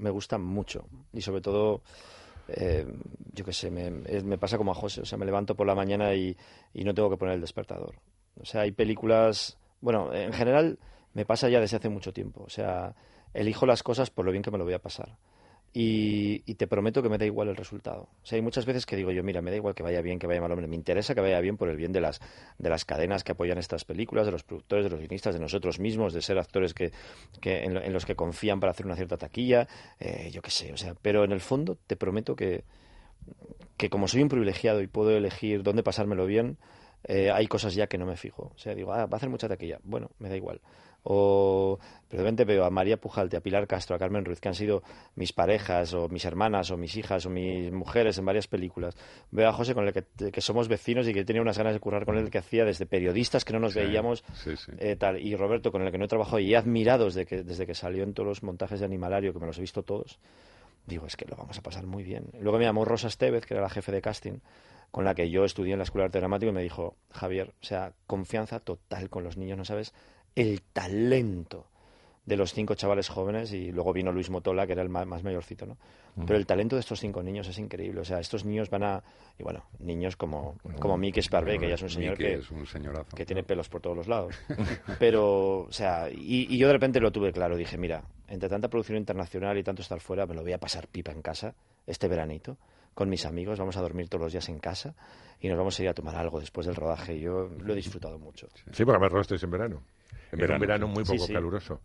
Y sobre todo, yo qué sé, me pasa como a José. O sea, me levanto por la mañana y no tengo que poner el despertador. O sea, hay películas... Bueno, en general me pasa ya desde hace mucho tiempo. O sea, elijo las cosas por lo bien que me lo voy a pasar. Y te prometo que me da igual el resultado. O sea, hay muchas veces que digo yo, mira, me da igual que vaya bien, que vaya mal, hombre, me interesa que vaya bien por el bien de las cadenas que apoyan estas películas, de los productores, de los guionistas, de nosotros mismos, de ser actores en los que confían para hacer una cierta taquilla, yo qué sé, o sea, pero en el fondo te prometo que como soy un privilegiado y puedo elegir dónde pasármelo bien, hay cosas ya que no me fijo. O sea, digo, va a hacer mucha taquilla. Bueno, me da igual. o de repente veo a María Pujalte, a Pilar Castro, a Carmen Ruiz, que han sido mis parejas, o mis hermanas, o mis hijas, o mis mujeres en varias películas. Veo a José, con el que somos vecinos y que tenía unas ganas de currar con él, que hacía desde periodistas que no nos veíamos, tal, y Roberto, con el que no he trabajado y he admirado desde que salió en todos los montajes de Animalario, que me los he visto todos. Digo, es que lo vamos a pasar muy bien. Luego me llamó Rosa Estevez, que era la jefe de casting, con la que yo estudié en la Escuela de Arte Dramático, y me dijo, Javier, o sea, confianza total con los niños, no sabes el talento de los 5 chavales jóvenes, y luego vino Luis Motola, que era el más mayorcito, ¿no? Pero el talento de estos 5 niños es increíble. O sea, estos niños van a... Y bueno, niños como Miki Sparvé, que ya es un señor que tiene pelos por todos los lados. Pero, o sea, y yo de repente lo tuve claro. Dije, mira, entre tanta producción internacional y tanto estar fuera, me lo voy a pasar pipa en casa este veranito con mis amigos, vamos a dormir todos los días en casa y nos vamos a ir a tomar algo después del rodaje. Y yo lo he disfrutado mucho. Sí, porque además rodasteis en verano. En verano muy poco caluroso.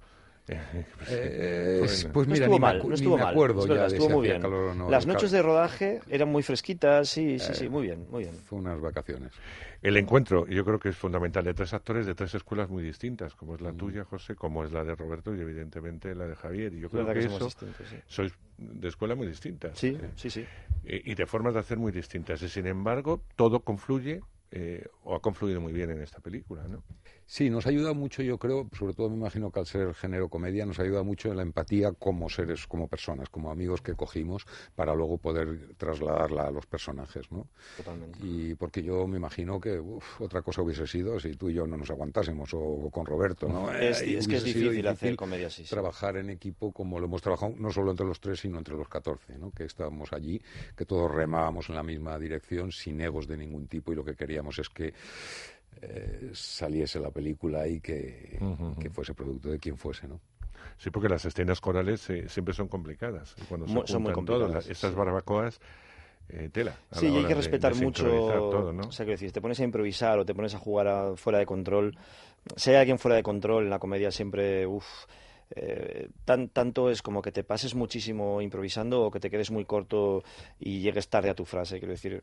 Pues mira, no estuvo mal. Acuerdo ya de estuvo muy bien. Calor, no, las noches de rodaje eran muy fresquitas, sí, muy bien. Fue unas vacaciones. El encuentro, yo creo que es fundamental, de 3 actores de 3 escuelas muy distintas, como es la tuya, José, como es la de Roberto y evidentemente la de Javier. Y yo creo que eso sois de escuelas muy distintas. Sí. Y de formas de hacer muy distintas. Y sin embargo, todo confluye, o ha confluido muy bien en esta película, ¿no? Sí, nos ayuda mucho, yo creo, sobre todo me imagino que al ser el género comedia, nos ayuda mucho en la empatía como seres, como personas, como amigos que cogimos para luego poder trasladarla a los personajes, ¿no? Totalmente. Y porque yo me imagino que otra cosa hubiese sido si tú y yo no nos aguantásemos, o con Roberto, ¿no? Es que es difícil hacer comedia así. Trabajar en equipo como lo hemos trabajado, no solo entre los 3, sino entre los 14, ¿no? Que estábamos allí, que todos remábamos en la misma dirección, sin egos de ningún tipo, y lo que queríamos es que saliese la película y que fuese producto de quien fuese, ¿no? Sí, porque las escenas corales siempre son complicadas. Cuando son muy complicadas. Estas barbacoas, tela. Sí, y hay que respetar mucho todo, ¿no? O sea, que decir, te pones a improvisar o te pones a jugar fuera de control. Si hay alguien fuera de control en la comedia siempre, tanto es como que te pases muchísimo improvisando o que te quedes muy corto y llegues tarde a tu frase. Quiero decir,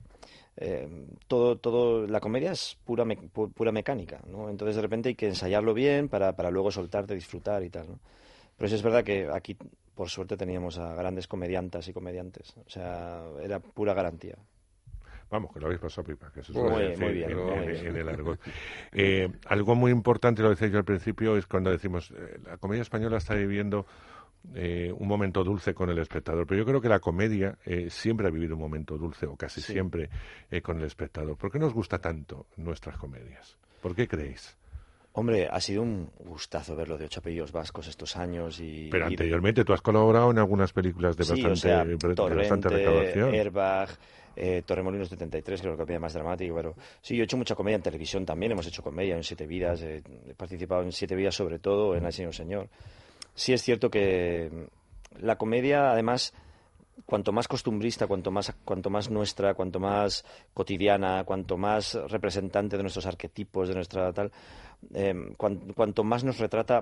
todo la comedia es pura mecánica, ¿no? Entonces de repente hay que ensayarlo bien para luego soltarte, disfrutar y tal, ¿no? Pero sí es verdad que aquí por suerte teníamos a grandes comediantas y comediantes, o sea, era pura garantía. Vamos, que lo habéis pasado pipa, que eso es muy bien. En el argot. Algo muy importante, lo decía yo al principio, es cuando decimos la comedia española está viviendo un momento dulce con el espectador, pero yo creo que la comedia siempre ha vivido un momento dulce, o casi siempre, con el espectador. ¿Por qué nos gusta tanto nuestras comedias? ¿Por qué creéis? Hombre, ha sido un gustazo verlo de 8 apellidos vascos estos años. Pero anteriormente tú has colaborado en algunas películas de bastante recaudación. Airbag, Torremolinos 73, creo que es la comedia más dramática. Pero sí, yo he hecho mucha comedia en televisión también, hemos hecho comedia en 7 vidas, he participado en 7 vidas sobre todo, en El Señor. Sí es cierto que la comedia, además, cuanto más costumbrista, cuanto más nuestra, cuanto más cotidiana, cuanto más representante de nuestros arquetipos, de nuestra tal, cuanto más nos retrata,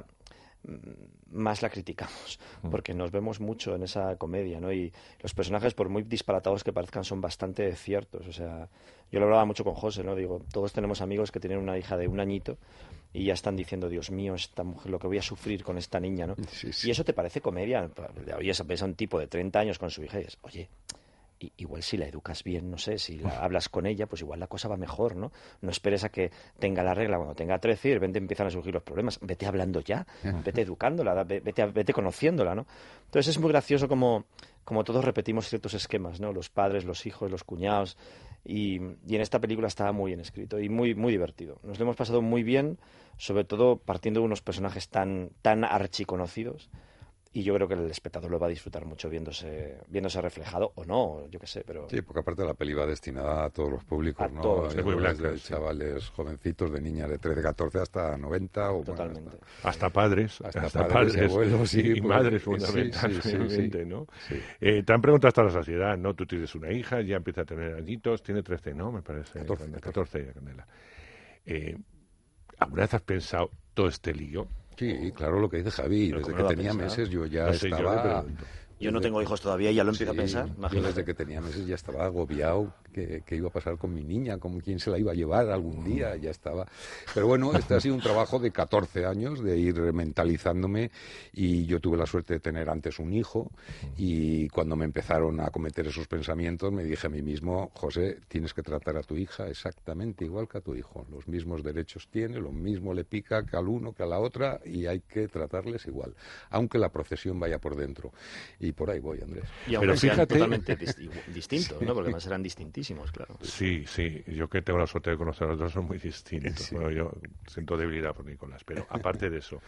más la criticamos, porque nos vemos mucho en esa comedia, ¿no? Y los personajes, por muy disparatados que parezcan, son bastante ciertos. O sea, yo lo hablaba mucho con José, ¿no? Digo, todos tenemos amigos que tienen una hija de 1 añito y ya están diciendo, Dios mío, esta mujer, lo que voy a sufrir con esta niña, ¿no? Sí. Y eso te parece comedia. Oyes, ves a un tipo de 30 años con su hija y dices, oye, igual si la educas bien, no sé, si hablas con ella, pues igual la cosa va mejor, ¿no? No esperes a que tenga la regla cuando tenga 13 y de repente empiezan a surgir los problemas. Vete hablando ya, vete educándola, vete conociéndola, ¿no? Entonces es muy gracioso como todos repetimos ciertos esquemas, ¿no? Los padres, los hijos, los cuñados, y en esta película estaba muy bien escrito y muy, muy divertido. Nos lo hemos pasado muy bien, sobre todo partiendo de unos personajes tan archiconocidos. Y yo creo que el espectador lo va a disfrutar mucho viéndose reflejado, o no, yo qué sé, pero... Sí, porque aparte la peli va destinada a todos los públicos, ¿no? Todos, desde chavales jovencitos, de niñas de 13, 14 hasta 90 o... Totalmente. Bueno, hasta padres, abuelos, y madres fundamentalmente, ¿no? Sí. Te han preguntado hasta la saciedad, ¿no? Tú tienes una hija, ya empieza a tener añitos, tiene 13, ¿no? Me parece. 14 ya, Candela. ¿Alguna vez has pensado todo este lío? Sí, claro, lo que dice Javi, desde que tenía meses yo ya estaba Yo no tengo hijos todavía y ya lo empiezo a pensar. Yo desde que tenía meses ya estaba agobiado que iba a pasar con mi niña, como quién se la iba a llevar algún día, ya estaba. Pero bueno, este ha sido un trabajo de 14 años, de ir mentalizándome, y yo tuve la suerte de tener antes un hijo, y cuando me empezaron a acometer esos pensamientos me dije a mí mismo, José, tienes que tratar a tu hija exactamente igual que a tu hijo. Los mismos derechos tiene, lo mismo le pica que al uno que a la otra, y hay que tratarles igual, aunque la procesión vaya por dentro. Y por ahí voy, Andrés. Y aunque sean totalmente distintos, ¿no? Porque además eran distintísimos, claro. Sí, yo que tengo la suerte de conocer a los dos son muy distintos. Sí. Bueno, yo siento debilidad por Nicolás, pero aparte de eso,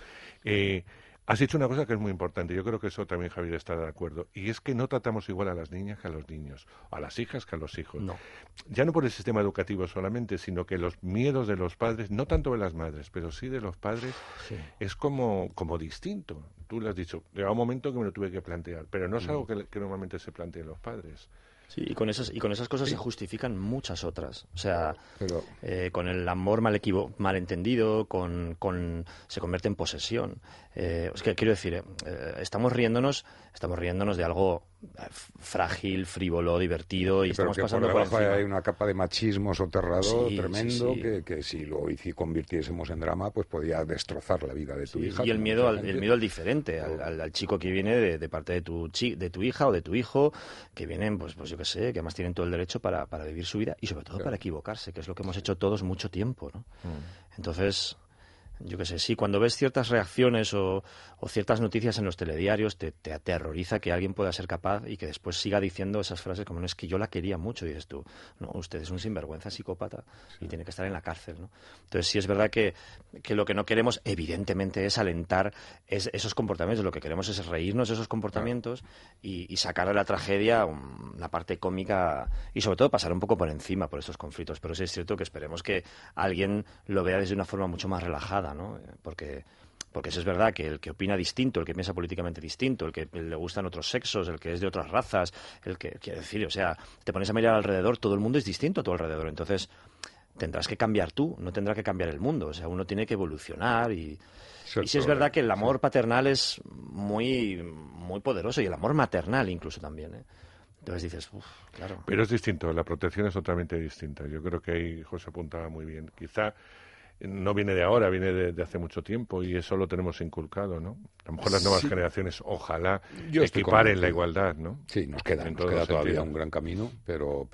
has dicho una cosa que es muy importante. Yo creo que eso también Javier está de acuerdo. Y es que no tratamos igual a las niñas que a los niños, a las hijas que a los hijos. No. Ya no por el sistema educativo solamente, sino que los miedos de los padres, no tanto de las madres, pero sí de los padres, es como distinto. Tú lo has dicho, llegaba un momento que me lo tuve que plantear, pero no es algo que normalmente se planteen los padres. Sí, y con esas cosas se justifican muchas otras. O sea, con el amor malentendido, se convierte en posesión. Es que quiero decir, estamos riéndonos de algo frágil, frívolo, divertido, y estamos pasando por encima. Hay una capa de machismo soterrado tremendo. Que si lo convirtiésemos en drama, pues podía destrozar la vida de tu hija. Y el miedo al diferente, al chico que viene de parte de tu hija o de tu hijo, que vienen, pues yo qué sé, que además tienen todo el derecho para vivir su vida y sobre todo para equivocarse, que es lo que hemos hecho todos mucho tiempo, ¿no? Entonces, yo qué sé, sí, cuando ves ciertas reacciones o ciertas noticias en los telediarios, te aterroriza que alguien pueda ser capaz y que después siga diciendo esas frases como, no, es que yo la quería mucho, y dices tú, no, usted es un sinvergüenza psicópata y tiene que estar en la cárcel, ¿no? Entonces sí es verdad que lo que no queremos, evidentemente, es alentar esos comportamientos. Lo que queremos es reírnos de esos comportamientos y sacar a la tragedia una parte cómica y sobre todo pasar un poco por encima por esos conflictos. Pero sí es cierto que esperemos que alguien lo vea desde una forma mucho más relajada, ¿no? Porque eso es verdad, que el que opina distinto, el que piensa políticamente distinto, el que le gustan otros sexos, el que es de otras razas, el que, quiere decir, o sea, te pones a mirar alrededor, todo el mundo es distinto a tu alrededor. Entonces tendrás que cambiar tú, no tendrá que cambiar el mundo. O sea, uno tiene que evolucionar y sí es verdad que el amor paternal es muy, muy poderoso, y el amor maternal incluso también, ¿eh? Entonces dices, claro. Pero es distinto, la protección es totalmente distinta. Yo creo que ahí José apuntaba muy bien. Quizá no viene de ahora, viene de hace mucho tiempo, y eso lo tenemos inculcado, ¿no? A lo mejor las nuevas generaciones, ojalá, equiparen la igualdad, ¿no? Sí, nos queda todavía un gran camino, pero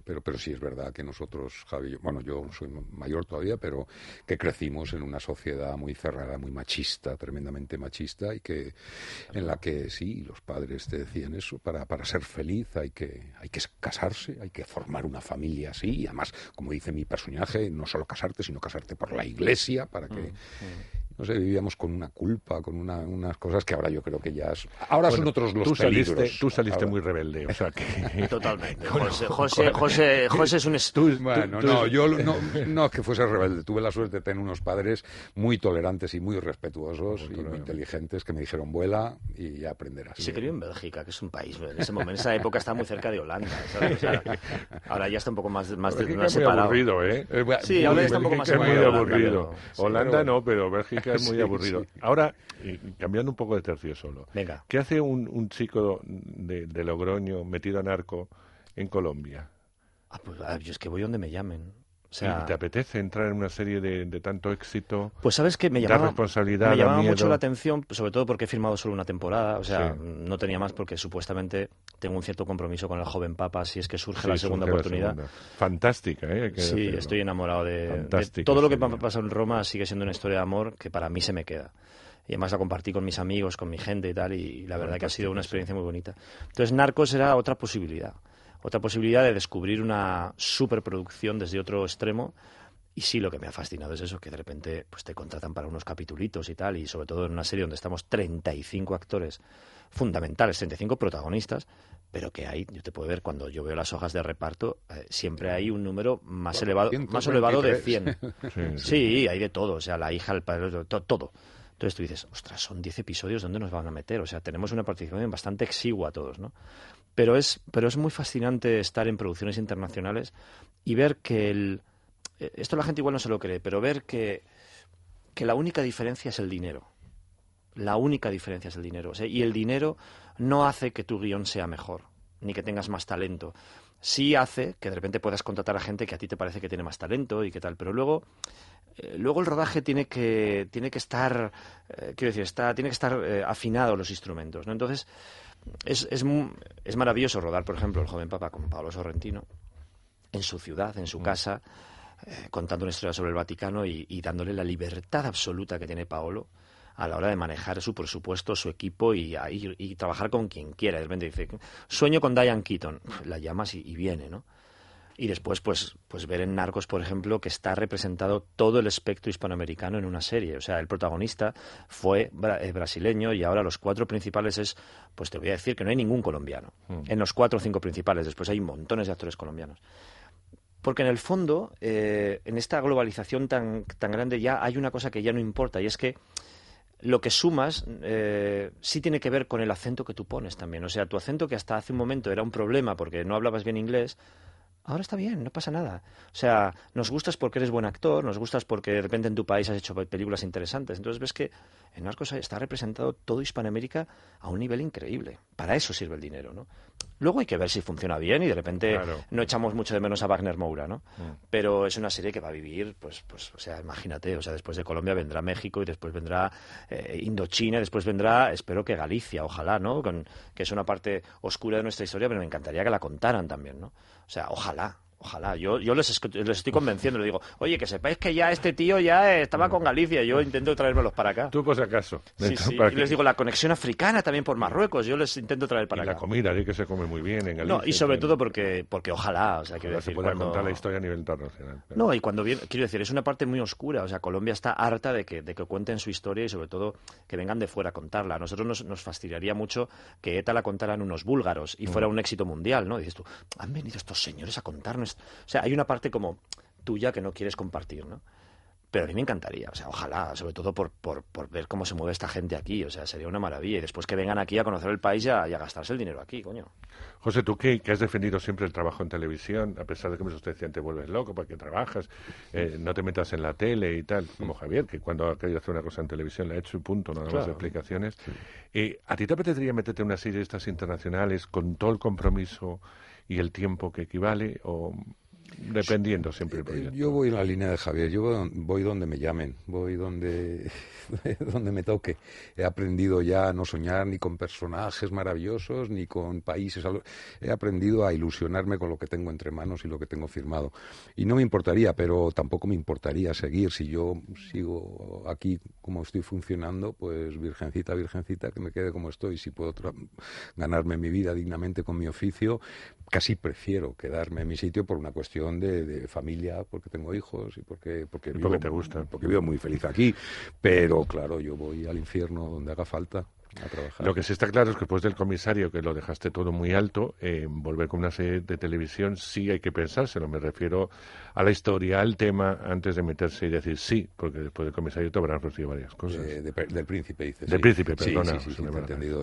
sí es verdad que nosotros, Javi, yo soy mayor todavía, pero que crecimos en una sociedad muy cerrada, muy machista, tremendamente machista, y que en la que sí, los padres te decían eso, para ser feliz hay que casarse, hay que formar una familia así, y además, como dice mi personaje, no solo casarte, sino casarte por la iglesia, para que no sé, vivíamos con una culpa, con unas cosas que ahora yo creo que ya son otros los peligros. Tú saliste muy rebelde, o sea que... Totalmente. José es un... Bueno, yo no es que fuese rebelde. Tuve la suerte de tener unos padres muy tolerantes y muy respetuosos y muy inteligentes que me dijeron, vuela y ya aprenderás. Y se crió en Bélgica, que es un país, en ese momento, en esa época estaba muy cerca de Holanda, ¿sabes? O sea, ahora ya está un poco más separado. Muy aburrido, ¿eh? Sí, ahora está un poco más separado. Muy aburrido. Holanda no, pero Bélgica es muy aburrido. Sí. Ahora, cambiando un poco de tercio solo. Venga. ¿Qué hace un chico de Logroño metido a narco en Colombia? Pues yo es que voy donde me llamen. O sea, ¿te apetece entrar en una serie de tanto éxito? Pues sabes que me llamaba miedo? Mucho la atención, sobre todo porque he firmado solo una temporada. O sea, no tenía más porque supuestamente tengo un cierto compromiso con el joven Papa si es que surge la segunda oportunidad. Fantástica, ¿eh? Sí, estoy enamorado de todo lo que me ha pasado en Roma. Sigue siendo una historia de amor que para mí se me queda. Y además la compartí con mis amigos, con mi gente y tal, y la verdad que ha sido una experiencia muy bonita. Entonces Narcos era otra posibilidad de descubrir una superproducción desde otro extremo. Y sí, lo que me ha fascinado es eso, que de repente pues te contratan para unos capitulitos y tal, y sobre todo en una serie donde estamos 35 actores fundamentales, 35 protagonistas, pero que hay, yo te puedo ver, cuando yo veo las hojas de reparto, siempre hay un número más elevado de 100. Sí, hay de todo, o sea, la hija, el padre, todo. Entonces tú dices, ostras, son 10 episodios, ¿dónde nos van a meter? O sea, tenemos una participación bastante exigua todos, ¿no? Pero es muy fascinante estar en producciones internacionales y ver que esto la gente igual no se lo cree, pero ver que la única diferencia es el dinero. La única diferencia es el dinero. O sea, y el dinero no hace que tu guión sea mejor, ni que tengas más talento. Sí hace que de repente puedas contratar a gente que a ti te parece que tiene más talento y qué tal, pero luego el rodaje tiene que estar, tiene que estar afinado los instrumentos, ¿no? Entonces es maravilloso rodar, por ejemplo, El joven papa con Paolo Sorrentino en su ciudad, en su casa, contando una historia sobre el Vaticano y dándole la libertad absoluta que tiene Paolo a la hora de manejar su presupuesto, su equipo y trabajar con quien quiera. De repente dice, sueño con Diane Keaton, la llamas y viene, ¿no? Y después, pues ver en Narcos, por ejemplo, que está representado todo el espectro hispanoamericano en una serie. O sea, el protagonista fue brasileño y ahora los 4 principales pues te voy a decir que no hay ningún colombiano. En los 4 o 5 principales, después hay montones de actores colombianos. Porque en el fondo, en esta globalización tan grande ya hay una cosa que ya no importa, y es que lo que sumas sí tiene que ver con el acento que tú pones también. O sea, tu acento, que hasta hace un momento era un problema porque no hablabas bien inglés, ahora está bien, no pasa nada. O sea, nos gustas porque eres buen actor, nos gustas porque de repente en tu país has hecho películas interesantes. Entonces ves que en Narcos está representado todo Hispanoamérica a un nivel increíble. Para eso sirve el dinero, ¿no? Luego hay que ver si funciona bien y de repente no echamos mucho de menos a Wagner Moura, ¿no? Pero es una serie que va a vivir, pues, o sea, imagínate, o sea, después de Colombia vendrá México y después vendrá Indochina y después vendrá, espero que Galicia, ojalá, ¿no? Que es una parte oscura de nuestra historia, pero me encantaría que la contaran también, ¿no? O sea, ojalá. Yo les estoy convenciendo, les digo, oye, que sepáis que ya este tío ya estaba con Galicia, yo intento traérmelos para acá. Tú, por si acaso. Sí. Y les digo, la conexión africana también por Marruecos, yo les intento traer para acá. Y la comida, que se come muy bien en Galicia. No, y sobre todo porque ojalá, o sea, quiero decir, se puede contar la historia a nivel internacional. Pero... No, y cuando viene, quiero decir, es una parte muy oscura, o sea, Colombia está harta de que cuenten su historia y sobre todo que vengan de fuera a contarla. A nosotros nos fastidiaría mucho que ETA la contaran unos búlgaros y fuera un éxito mundial, ¿no? Y dices tú, han venido estos señores a contarnos. O sea, hay una parte como tuya que no quieres compartir, ¿no? Pero a mí me encantaría, o sea, ojalá, sobre todo por ver cómo se mueve esta gente aquí, o sea, sería una maravilla. Y después que vengan aquí a conocer el país y a gastarse el dinero aquí, coño. José, tú que has defendido siempre el trabajo en televisión, a pesar de que usted decía, te vuelves loco porque trabajas, no te metas en la tele y tal, como Javier, que cuando ha querido hacer una cosa en televisión le ha hecho y punto, no más explicaciones. Sí. ¿A ti te apetecería meterte en una serie de estas internacionales con todo el compromiso y el tiempo que equivale o...? Dependiendo siempre el proyecto. Yo voy en la línea de Javier, yo voy donde me llamen, voy donde me toque. He aprendido ya a no soñar ni con personajes maravillosos, ni con países. He aprendido a ilusionarme con lo que tengo entre manos y lo que tengo firmado. Y no me importaría, pero tampoco me importaría seguir. Si yo sigo aquí como estoy funcionando, pues virgencita, que me quede como estoy. Si puedo ganarme mi vida dignamente con mi oficio, casi prefiero quedarme en mi sitio por una cuestión de familia, porque tengo hijos y porque vivo, te gusta. Porque vivo muy feliz aquí, pero claro, yo voy al infierno donde haga falta a trabajar. Lo que sí está claro es que después del Comisario, que lo dejaste todo muy alto, volver con una serie de televisión sí hay que pensárselo. Me refiero a la historia, al tema, antes de meterse y decir sí, porque después del Comisario te habrán recibido varias cosas. Del Príncipe, dices. Del Príncipe, perdona. Sí, me he entendido.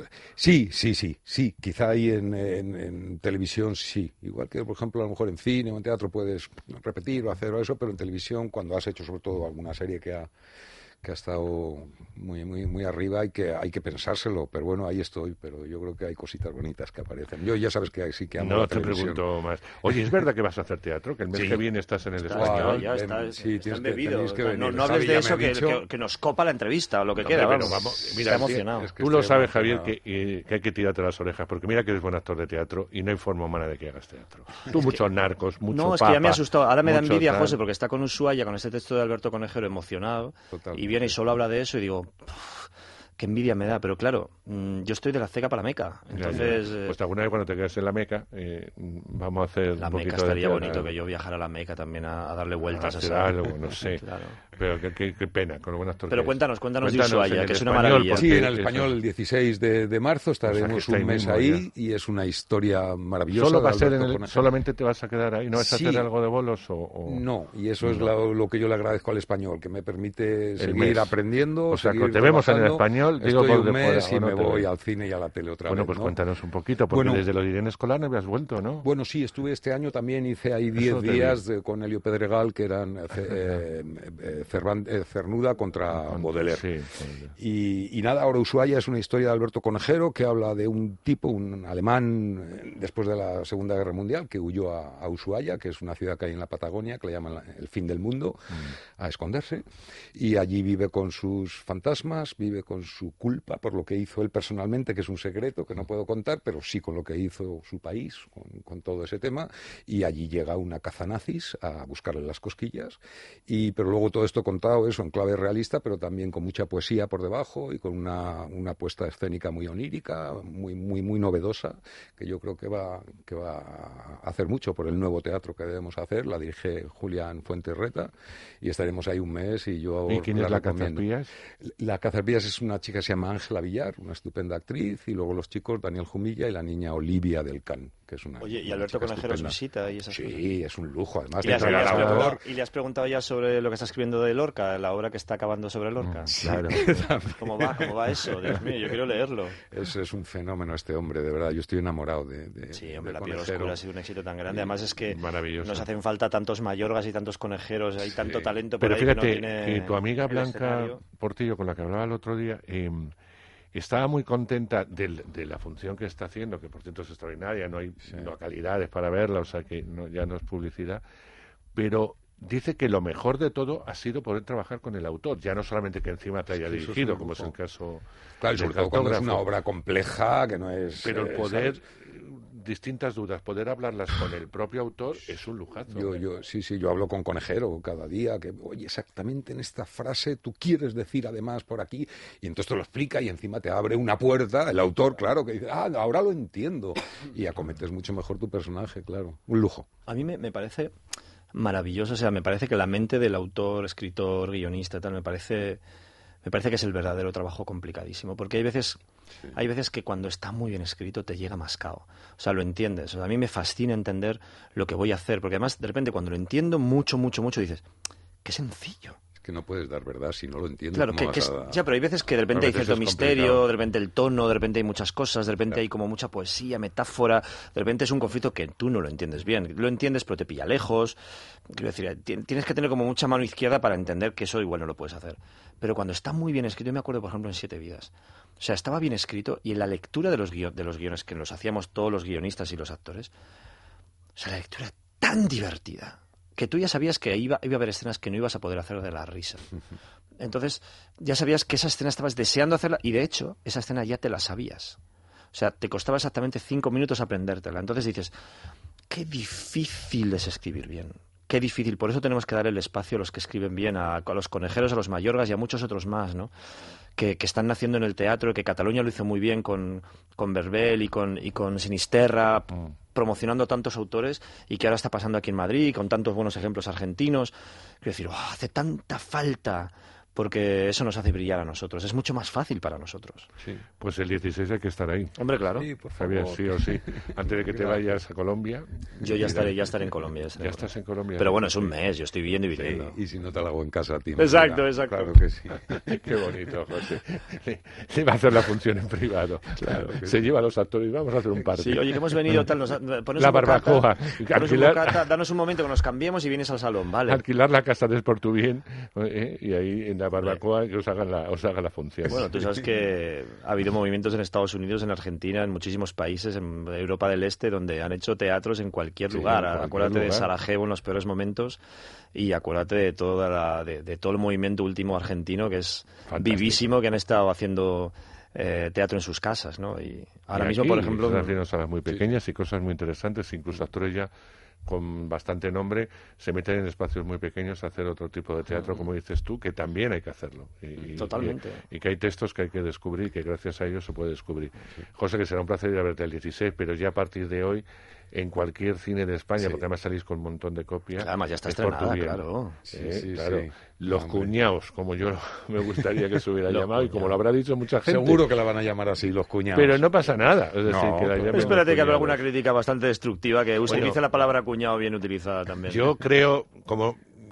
Sí, quizá ahí en televisión sí. Igual que, por ejemplo, a lo mejor en cine o en teatro puedes repetir o hacer eso, pero en televisión, cuando has hecho sobre todo alguna serie que ha estado muy arriba, hay que pensárselo, pero bueno, ahí estoy, pero yo creo que hay cositas bonitas que aparecen. Yo ya sabes que sí que amo la televisión. No te pregunto más. Oye, ¿es verdad que vas a hacer teatro? Que el mes que viene estás en el Español. Ya está embebido. No hables de eso que nos copa la entrevista o lo que queda. Vamos, mira, está emocionado. Tú lo sabes, Javier, que hay que tirarte las orejas, porque mira que eres buen actor de teatro y no hay forma humana de que hagas teatro. Tú muchos narcos, mucho No, es que ya me ha asustado. Ahora me da envidia, José, porque está con Ushuaia, con ese texto de Alberto Conejero emocionado, y viene y solo habla de eso y digo, qué envidia me da, pero claro, yo estoy de la Ceca para la Meca, entonces... Pues alguna vez cuando te quedes en la Meca, vamos a hacer la un Meca. poquito estaría bonito que yo viajara a la Meca también a darle vueltas a hacer algo, no sé. Claro. Pero qué pena, con lo buen actor. Pero cuéntanos de Ushuaia, que es una maravilla. Sí, en el Español el 16 de marzo estaremos un mes ahí y es una historia maravillosa. ¿Solo va a ser solamente te vas a quedar ahí? ¿No vas a hacer algo de bolos? No, y eso es lo que yo le agradezco al Español, que me permite seguir aprendiendo. O sea, que te vemos en el Español, digo por un mes y me voy al cine y a la tele otra vez. Bueno, pues cuéntanos un poquito, porque desde los Irene Escolar no habías vuelto, ¿no? Bueno, sí, estuve este año también, hice ahí 10 días con Elio Pedregal, que eran Cernuda contra Baudelaire. Y nada, ahora Ushuaia es una historia de Alberto Conejero que habla de un tipo, un alemán, después de la Segunda Guerra Mundial, que huyó a Ushuaia, que es una ciudad que hay en la Patagonia, que le llaman el fin del mundo, a esconderse. Y allí vive con sus fantasmas, vive con su culpa por lo que hizo él personalmente, que es un secreto que no puedo contar, pero sí con lo que hizo su país, con todo ese tema. Y allí llega una cazanazis a buscarle las cosquillas. Pero luego todo esto contado eso en clave realista, pero también con mucha poesía por debajo y con una puesta escénica muy onírica, muy novedosa, que yo creo que va a hacer mucho por el nuevo teatro que debemos hacer. La dirige Julián Fuenterreta y estaremos ahí un mes y yo ¿Y quién es la Cazarpías? La Cazarpías es una chica que se llama Ángela Villar, una estupenda actriz, y luego los chicos Daniel Jumilla y la niña Olivia del Can, que es una Oye, ¿y Alberto Conejero os visita y esas cosas? Sí, es un lujo, además. ¿Y le has preguntado ya sobre lo que está escribiendo de Lorca, la obra que está acabando sobre Lorca? Claro. ¿Cómo va eso? Dios mío, yo quiero leerlo. Es un fenómeno este hombre, de verdad. Yo estoy enamorado Sí, hombre, La piel oscura ha sido un éxito tan grande. Además es que nos hacen falta tantos Mayorgas y tantos Conejeros, hay tanto talento por Pero ahí fíjate, que no tiene que tu amiga Blanca Portillo, con la que hablaba el otro día, estaba muy contenta de la función que está haciendo, que por cierto es extraordinaria, no hay localidades para verla, o sea que ya no es publicidad, pero dice que lo mejor de todo ha sido poder trabajar con el autor, ya no solamente que encima te haya dirigido, como es el caso. Claro, sobre todo cuando es una obra compleja, que no es... Pero el poder... distintas dudas, poder hablarlas con el propio autor es un lujazo. Yo hablo con Conejero cada día, que oye, exactamente en esta frase tú quieres decir además por aquí, y entonces te lo explica y encima te abre una puerta, el autor, claro, que dice, ahora lo entiendo, y acometes mucho mejor tu personaje, claro, un lujo. A mí me parece maravilloso, o sea, me parece que la mente del autor, escritor, guionista, tal, me parece que es el verdadero trabajo complicadísimo, porque hay veces que cuando está muy bien escrito te llega mascado, o sea, lo entiendes. O sea, a mí me fascina entender lo que voy a hacer, porque además de repente cuando lo entiendo mucho, dices, qué sencillo. Es que no puedes dar verdad si no lo entiendes. Claro, ya, pero hay veces que de repente hay cierto misterio, de repente el tono, de repente hay muchas cosas, de repente hay como mucha poesía, metáfora, de repente es un conflicto que tú no lo entiendes bien. Lo entiendes, pero te pilla lejos. Quiero decir, tienes que tener como mucha mano izquierda para entender que eso igual no lo puedes hacer. Pero cuando está muy bien escrito, yo me acuerdo, por ejemplo, en 7 vidas. O sea, estaba bien escrito y en la lectura de los guiones que los hacíamos todos los guionistas y los actores, o sea, la lectura tan divertida que tú ya sabías que iba a haber escenas que no ibas a poder hacer de la risa. Entonces, ya sabías que esa escena estabas deseando hacerla y, de hecho, esa escena ya te la sabías. O sea, te costaba exactamente 5 minutos aprendértela. Entonces dices, qué difícil es escribir bien. Qué difícil. Por eso tenemos que dar el espacio a los que escriben bien, a los Conejeros, a los Mayorgas y a muchos otros más, ¿no? Que están naciendo en el teatro, que Cataluña lo hizo muy bien con Verbel y con Sinisterra, promocionando tantos autores, y que ahora está pasando aquí en Madrid, con tantos buenos ejemplos argentinos. Quiero decir, hace tanta falta, porque eso nos hace brillar a nosotros. Es mucho más fácil para nosotros. Sí, pues el 16 hay que estar ahí. Hombre, claro. Sí, por favor. Javier, sí o sí. Antes de que te vayas a Colombia. Yo ya estaré en Colombia. Ya estás en Colombia. Pero bueno, es un mes, yo estoy viviendo y viniendo. Sí, y si no te la hago en casa a ti. Exacto. Claro que sí. Qué bonito, José. Le va a hacer la función en privado. Claro. Se lleva a los actores y vamos a hacer un partido. Sí, oye, que hemos venido tal, la barbacoa. Danos un momento que nos cambiemos y vienes al salón, ¿vale? Alquilar la casa de Por Tu Bien, y ahí en la barbacoa que os haga la función. Bueno, tú sabes que ha habido movimientos en Estados Unidos, en Argentina, en muchísimos países, en Europa del Este, donde han hecho teatros en cualquier lugar. Acuérdate de Sarajevo en los peores momentos y acuérdate de todo el movimiento último argentino, que es vivísimo, que han estado haciendo teatro en sus casas, ¿no? Y ahora mismo, por ejemplo... Están haciendo salas muy pequeñas y cosas muy interesantes, incluso actores ya con bastante nombre se meten en espacios muy pequeños a hacer otro tipo de teatro, como dices tú, que también hay que hacerlo. Totalmente. Y que hay textos que hay que descubrir, que gracias a ellos se puede descubrir. Sí. José, que será un placer ir a verte el 16, pero ya a partir de hoy, en cualquier cine de España, porque además salís con un montón de copias. Claro, además ya está estrenada, claro. Claro. Los cuñados, como yo me gustaría que se hubiera llamado, y como lo habrá dicho mucha gente. Seguro que la van a llamar así, los cuñados. Pero no pasa nada. Es decir, que la llamen. Espérate, que habrá alguna crítica bastante destructiva, que utilice la palabra cuñado bien utilizada también. Yo creo, como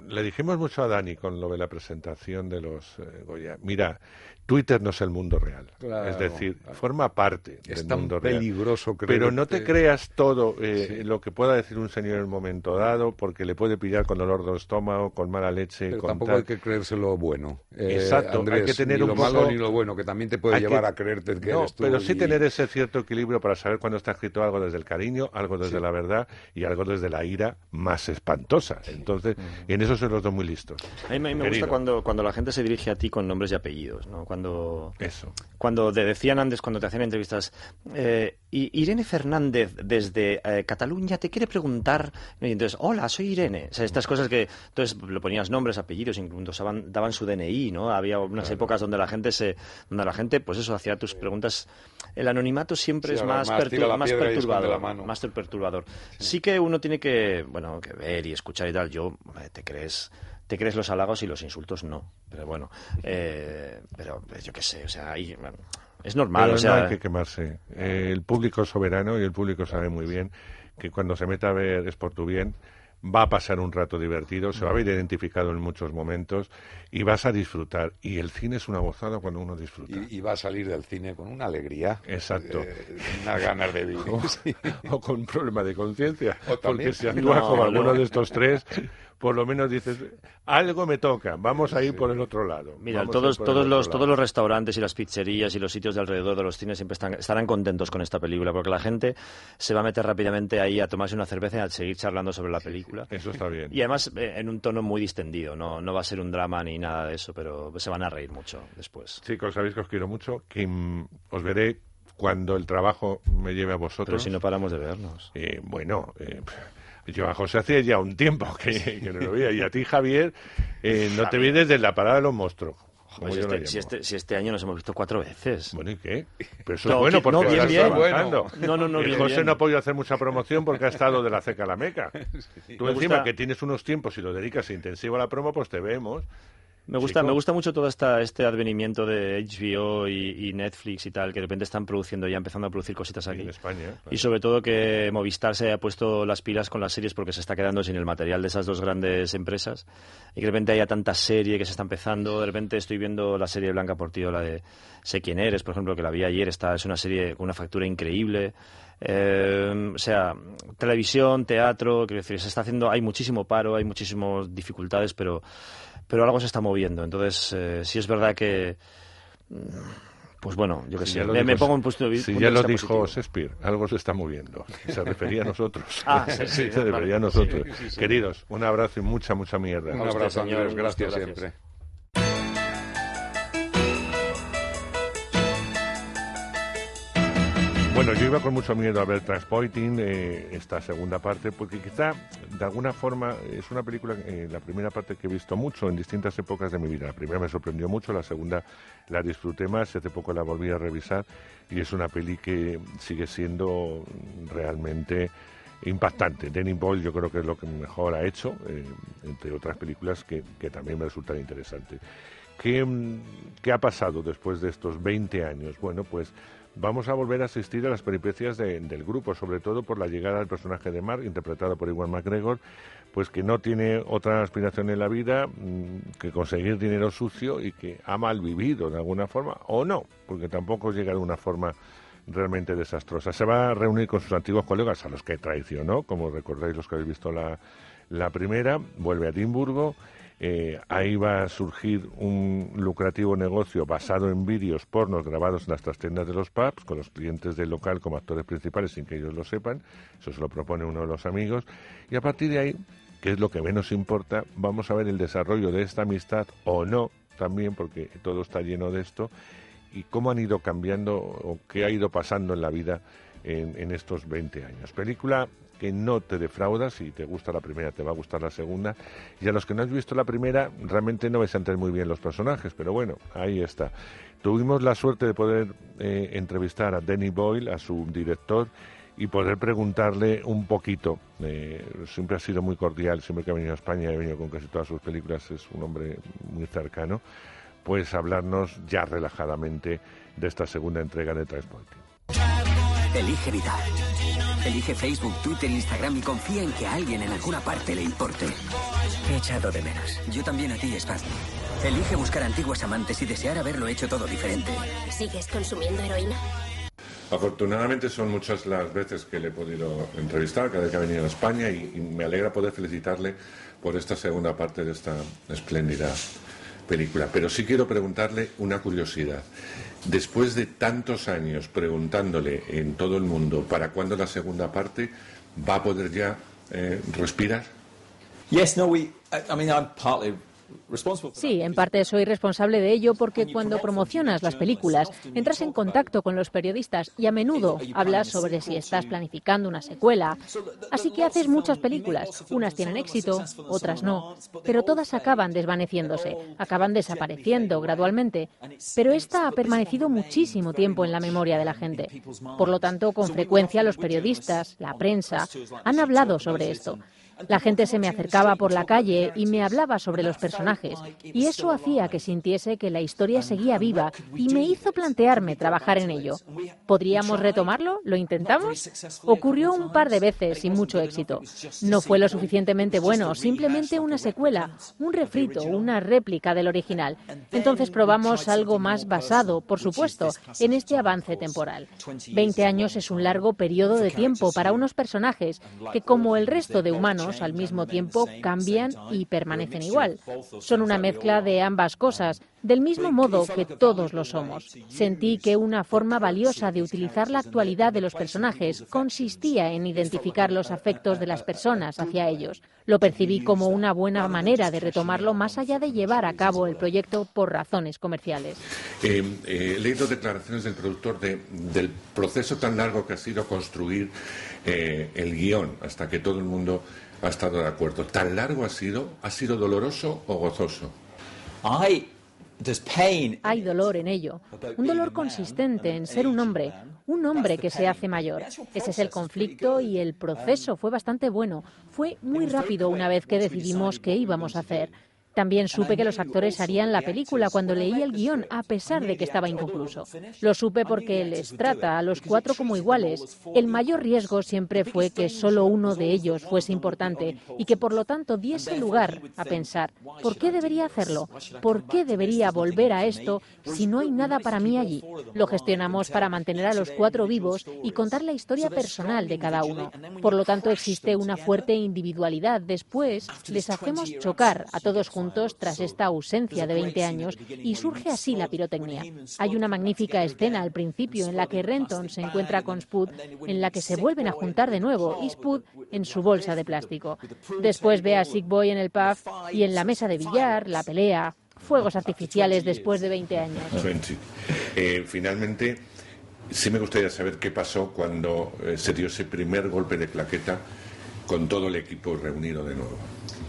Le dijimos mucho a Dani con lo de la presentación de los Goya. Mira, Twitter no es el mundo real. Claro, es decir, forma parte del mundo real. Es tan peligroso creerte. Pero no te creas todo lo que pueda decir un señor en un momento dado, porque le puede pillar con dolor de estómago, con mala leche. Pero con tampoco hay que creerse lo bueno. Exacto, Andrés, hay que tener ni un lo poco... malo ni lo bueno, que también te puede llevar a creerte que eres tú. Pero sí tener ese cierto equilibrio para saber cuándo está escrito algo desde el cariño, algo desde la verdad y algo desde la ira más espantosa. Entonces, en eso son los dos muy listos. A mí me gusta cuando la gente se dirige a ti con nombres y apellidos, ¿no? Cuando te decían antes, cuando te hacían entrevistas, Irene Fernández desde Cataluña te quiere preguntar, y entonces, hola, soy Irene. O sea, estas cosas que entonces le ponías nombres, apellidos, incluso daban su DNI, ¿no? Había unas épocas donde la gente pues eso, hacía tus preguntas. El anonimato siempre es más perturbador. Sí que uno tiene que ver y escuchar y tal. Te crees los halagos y los insultos no. Pero bueno, pero yo qué sé, o sea, es normal. Pero o sea, no hay que quemarse. El público es soberano y el público sabe muy bien que cuando se meta a ver Es por tu bien, va a pasar un rato divertido, se va a ver identificado en muchos momentos y vas a disfrutar. Y el cine es una gozada cuando uno disfruta. Y va a salir del cine con una alegría. Exacto. Unas ganas de vivir. O con un problema de conciencia. Porque si actúas como alguno de estos tres, por lo menos dices, algo me toca, vamos a ir por el otro lado. Mira, todos los restaurantes y las pizzerías y los sitios de alrededor de los cines siempre estarán contentos con esta película, porque la gente se va a meter rápidamente ahí a tomarse una cerveza y a seguir charlando sobre la película. Eso está bien. Y además en un tono muy distendido, no va a ser un drama ni nada de eso, pero se van a reír mucho después. Chicos, sabéis que os quiero mucho, que os veré cuando el trabajo me lleve a vosotros. Pero si no paramos de vernos. Yo a José hacía ya un tiempo que no lo veía. Y a ti, Javier, no te vienes desde la parada de los monstruos. Si este año nos hemos visto 4 veces. Bueno, ¿y qué? Pero eso es bueno porque bien. trabajando. No, el José no ha podido hacer mucha promoción porque ha estado de la ceca a la meca. Tú encima que tienes unos tiempos y lo dedicas intensivo a la promo, pues te vemos. Me gusta mucho todo este advenimiento de HBO y Netflix y tal, que de repente están empezando a producir cositas aquí. En España. Claro. Y sobre todo que Movistar se haya puesto las pilas con las series porque se está quedando sin el material de esas dos grandes empresas. Y que de repente haya tanta serie que se está empezando. De repente estoy viendo la serie Blanca Portillo, la de Sé quién eres, por ejemplo, que la vi ayer. Es una serie con una factura increíble. O sea, televisión, teatro, quiero decir, se está haciendo, hay muchísimo paro, hay muchísimas dificultades, pero algo se está moviendo. Entonces, sí es verdad que, pues bueno, yo que sé, me pongo en puesto de vista. Si ya lo dijo Shakespeare, algo se está moviendo. Se refería a nosotros. Se refería a nosotros. Sí. Queridos, un abrazo y mucha mierda. Un abrazo, Andrés, gracias siempre. Bueno, yo iba con mucho miedo a ver Trainspotting, esta segunda parte, porque quizá, de alguna forma, es una película, la primera parte que he visto mucho en distintas épocas de mi vida. La primera me sorprendió mucho, la segunda la disfruté más, hace poco la volví a revisar, y es una peli que sigue siendo realmente impactante. Danny Boyle yo creo que es lo que mejor ha hecho, entre otras películas que también me resultan interesantes. ¿Qué ha pasado después de estos 20 años? Bueno, pues vamos a volver a asistir a las peripecias del grupo, sobre todo por la llegada del personaje de Mark, interpretado por Ewan McGregor, pues que no tiene otra aspiración en la vida que conseguir dinero sucio y que ha malvivido de alguna forma, o no, porque tampoco llega de una forma realmente desastrosa. Se va a reunir con sus antiguos colegas, a los que traicionó, como recordáis los que habéis visto la primera, vuelve a Edimburgo. Ahí va a surgir un lucrativo negocio basado en vídeos pornos grabados en las trastiendas de los pubs, con los clientes del local como actores principales sin que ellos lo sepan. Eso se lo propone uno de los amigos. Y a partir de ahí, que es lo que menos importa, vamos a ver el desarrollo de esta amistad, o no, también, porque todo está lleno de esto, y cómo han ido cambiando o qué ha ido pasando en la vida en estos 20 años. Película que no te defrauda. Si te gusta la primera, te va a gustar la segunda. Y a los que no has visto la primera, realmente no vais a entender muy bien los personajes, pero bueno, ahí está. Tuvimos la suerte de poder entrevistar a Danny Boyle, a su director, y poder preguntarle un poquito. Siempre ha sido muy cordial, siempre que ha venido a España, he venido con casi todas sus películas, es un hombre muy cercano, pues hablarnos ya relajadamente de esta segunda entrega de Trainspotting. Elige vida. Elige Facebook, Twitter, Instagram y confía en que a alguien en alguna parte le importe. He echado de menos. Yo también a ti, Spaz. Elige buscar antiguos amantes y desear haberlo hecho todo diferente. ¿Sigues consumiendo heroína? Afortunadamente son muchas las veces que le he podido entrevistar, cada vez que ha venido a España, y me alegra poder felicitarle por esta segunda parte de esta espléndida película. Pero sí quiero preguntarle una curiosidad. Después de tantos años preguntándole en todo el mundo para cuándo la segunda parte, ¿va a poder ya respirar? Sí, en parte soy responsable de ello porque cuando promocionas las películas entras en contacto con los periodistas y a menudo hablas sobre si estás planificando una secuela. Así que haces muchas películas, unas tienen éxito, otras no, pero todas acaban desvaneciéndose, acaban desapareciendo gradualmente. Pero esta ha permanecido muchísimo tiempo en la memoria de la gente. Por lo tanto, con frecuencia los periodistas, la prensa, han hablado sobre esto. La gente se me acercaba por la calle y me hablaba sobre los personajes, y eso hacía que sintiese que la historia seguía viva y me hizo plantearme trabajar en ello. ¿Podríamos retomarlo? ¿Lo intentamos? Ocurrió un par de veces sin mucho éxito. No fue lo suficientemente bueno, simplemente una secuela, un refrito, una réplica del original. Entonces probamos algo más basado, por supuesto, en este avance temporal. 20 años es un largo periodo de tiempo para unos personajes que, como el resto de humanos, al mismo tiempo cambian y permanecen igual. Son una mezcla de ambas cosas, del mismo modo que todos lo somos. Sentí que una forma valiosa de utilizar la actualidad de los personajes consistía en identificar los afectos de las personas hacia ellos. Lo percibí como una buena manera de retomarlo más allá de llevar a cabo el proyecto por razones comerciales. He leído declaraciones del productor del proceso tan largo que ha sido construir el guión hasta que todo el mundo ha estado de acuerdo. ¿Tan largo ha sido? ¿Ha sido doloroso o gozoso? Hay dolor en ello, un dolor consistente en ser un hombre que se hace mayor. Ese es el conflicto y el proceso fue bastante bueno. Fue muy rápido una vez que decidimos qué íbamos a hacer. También supe que los actores harían la película cuando leí el guión, a pesar de que estaba inconcluso. Lo supe porque les trata a los 4 como iguales. El mayor riesgo siempre fue que solo uno de ellos fuese importante y que por lo tanto diese lugar a pensar, ¿por qué debería hacerlo? ¿Por qué debería volver a esto si no hay nada para mí allí? Lo gestionamos para mantener a los 4 vivos y contar la historia personal de cada uno. Por lo tanto, existe una fuerte individualidad. Después les hacemos chocar a todos juntos tras esta ausencia de 20 años y surge así la pirotecnia. Hay una magnífica escena al principio en la que Renton se encuentra con Spud, en la que se vuelven a juntar de nuevo y Spud en su bolsa de plástico. Después ve a Sick Boy en el pub y en la mesa de billar, la pelea, fuegos artificiales después de 20 años. Finalmente, sí me gustaría saber qué pasó cuando se dio ese primer golpe de claqueta con todo el equipo reunido de nuevo.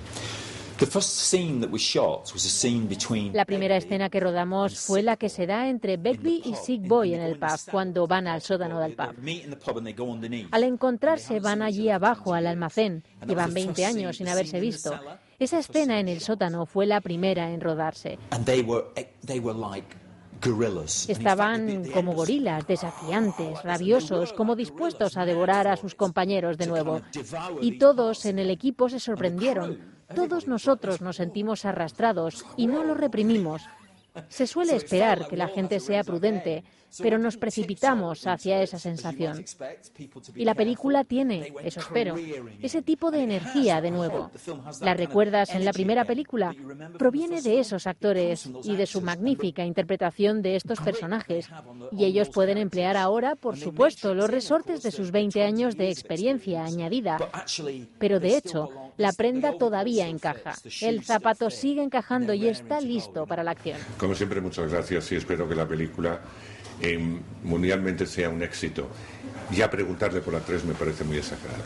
La primera escena que rodamos fue la que se da entre Begbie y Sick Boy en el pub, cuando van al sótano del pub. Al encontrarse van allí abajo al almacén. Llevan 20 años sin haberse visto. Esa escena en el sótano fue la primera en rodarse. Estaban como gorilas, desafiantes, rabiosos, como dispuestos a devorar a sus compañeros de nuevo. Y todos en el equipo se sorprendieron. Todos nosotros nos sentimos arrastrados y no lo reprimimos. Se suele esperar que la gente sea prudente, pero nos precipitamos hacia esa sensación. Y la película tiene, eso espero, ese tipo de energía de nuevo. ¿La recuerdas en la primera película? Proviene de esos actores y de su magnífica interpretación de estos personajes. Y ellos pueden emplear ahora, por supuesto, los resortes de sus 20 años de experiencia añadida. Pero de hecho, la prenda todavía encaja. El zapato sigue encajando y está listo para la acción. Como siempre, muchas gracias y espero que la película mundialmente sea un éxito. Ya preguntarle por la 3 me parece muy exagerado.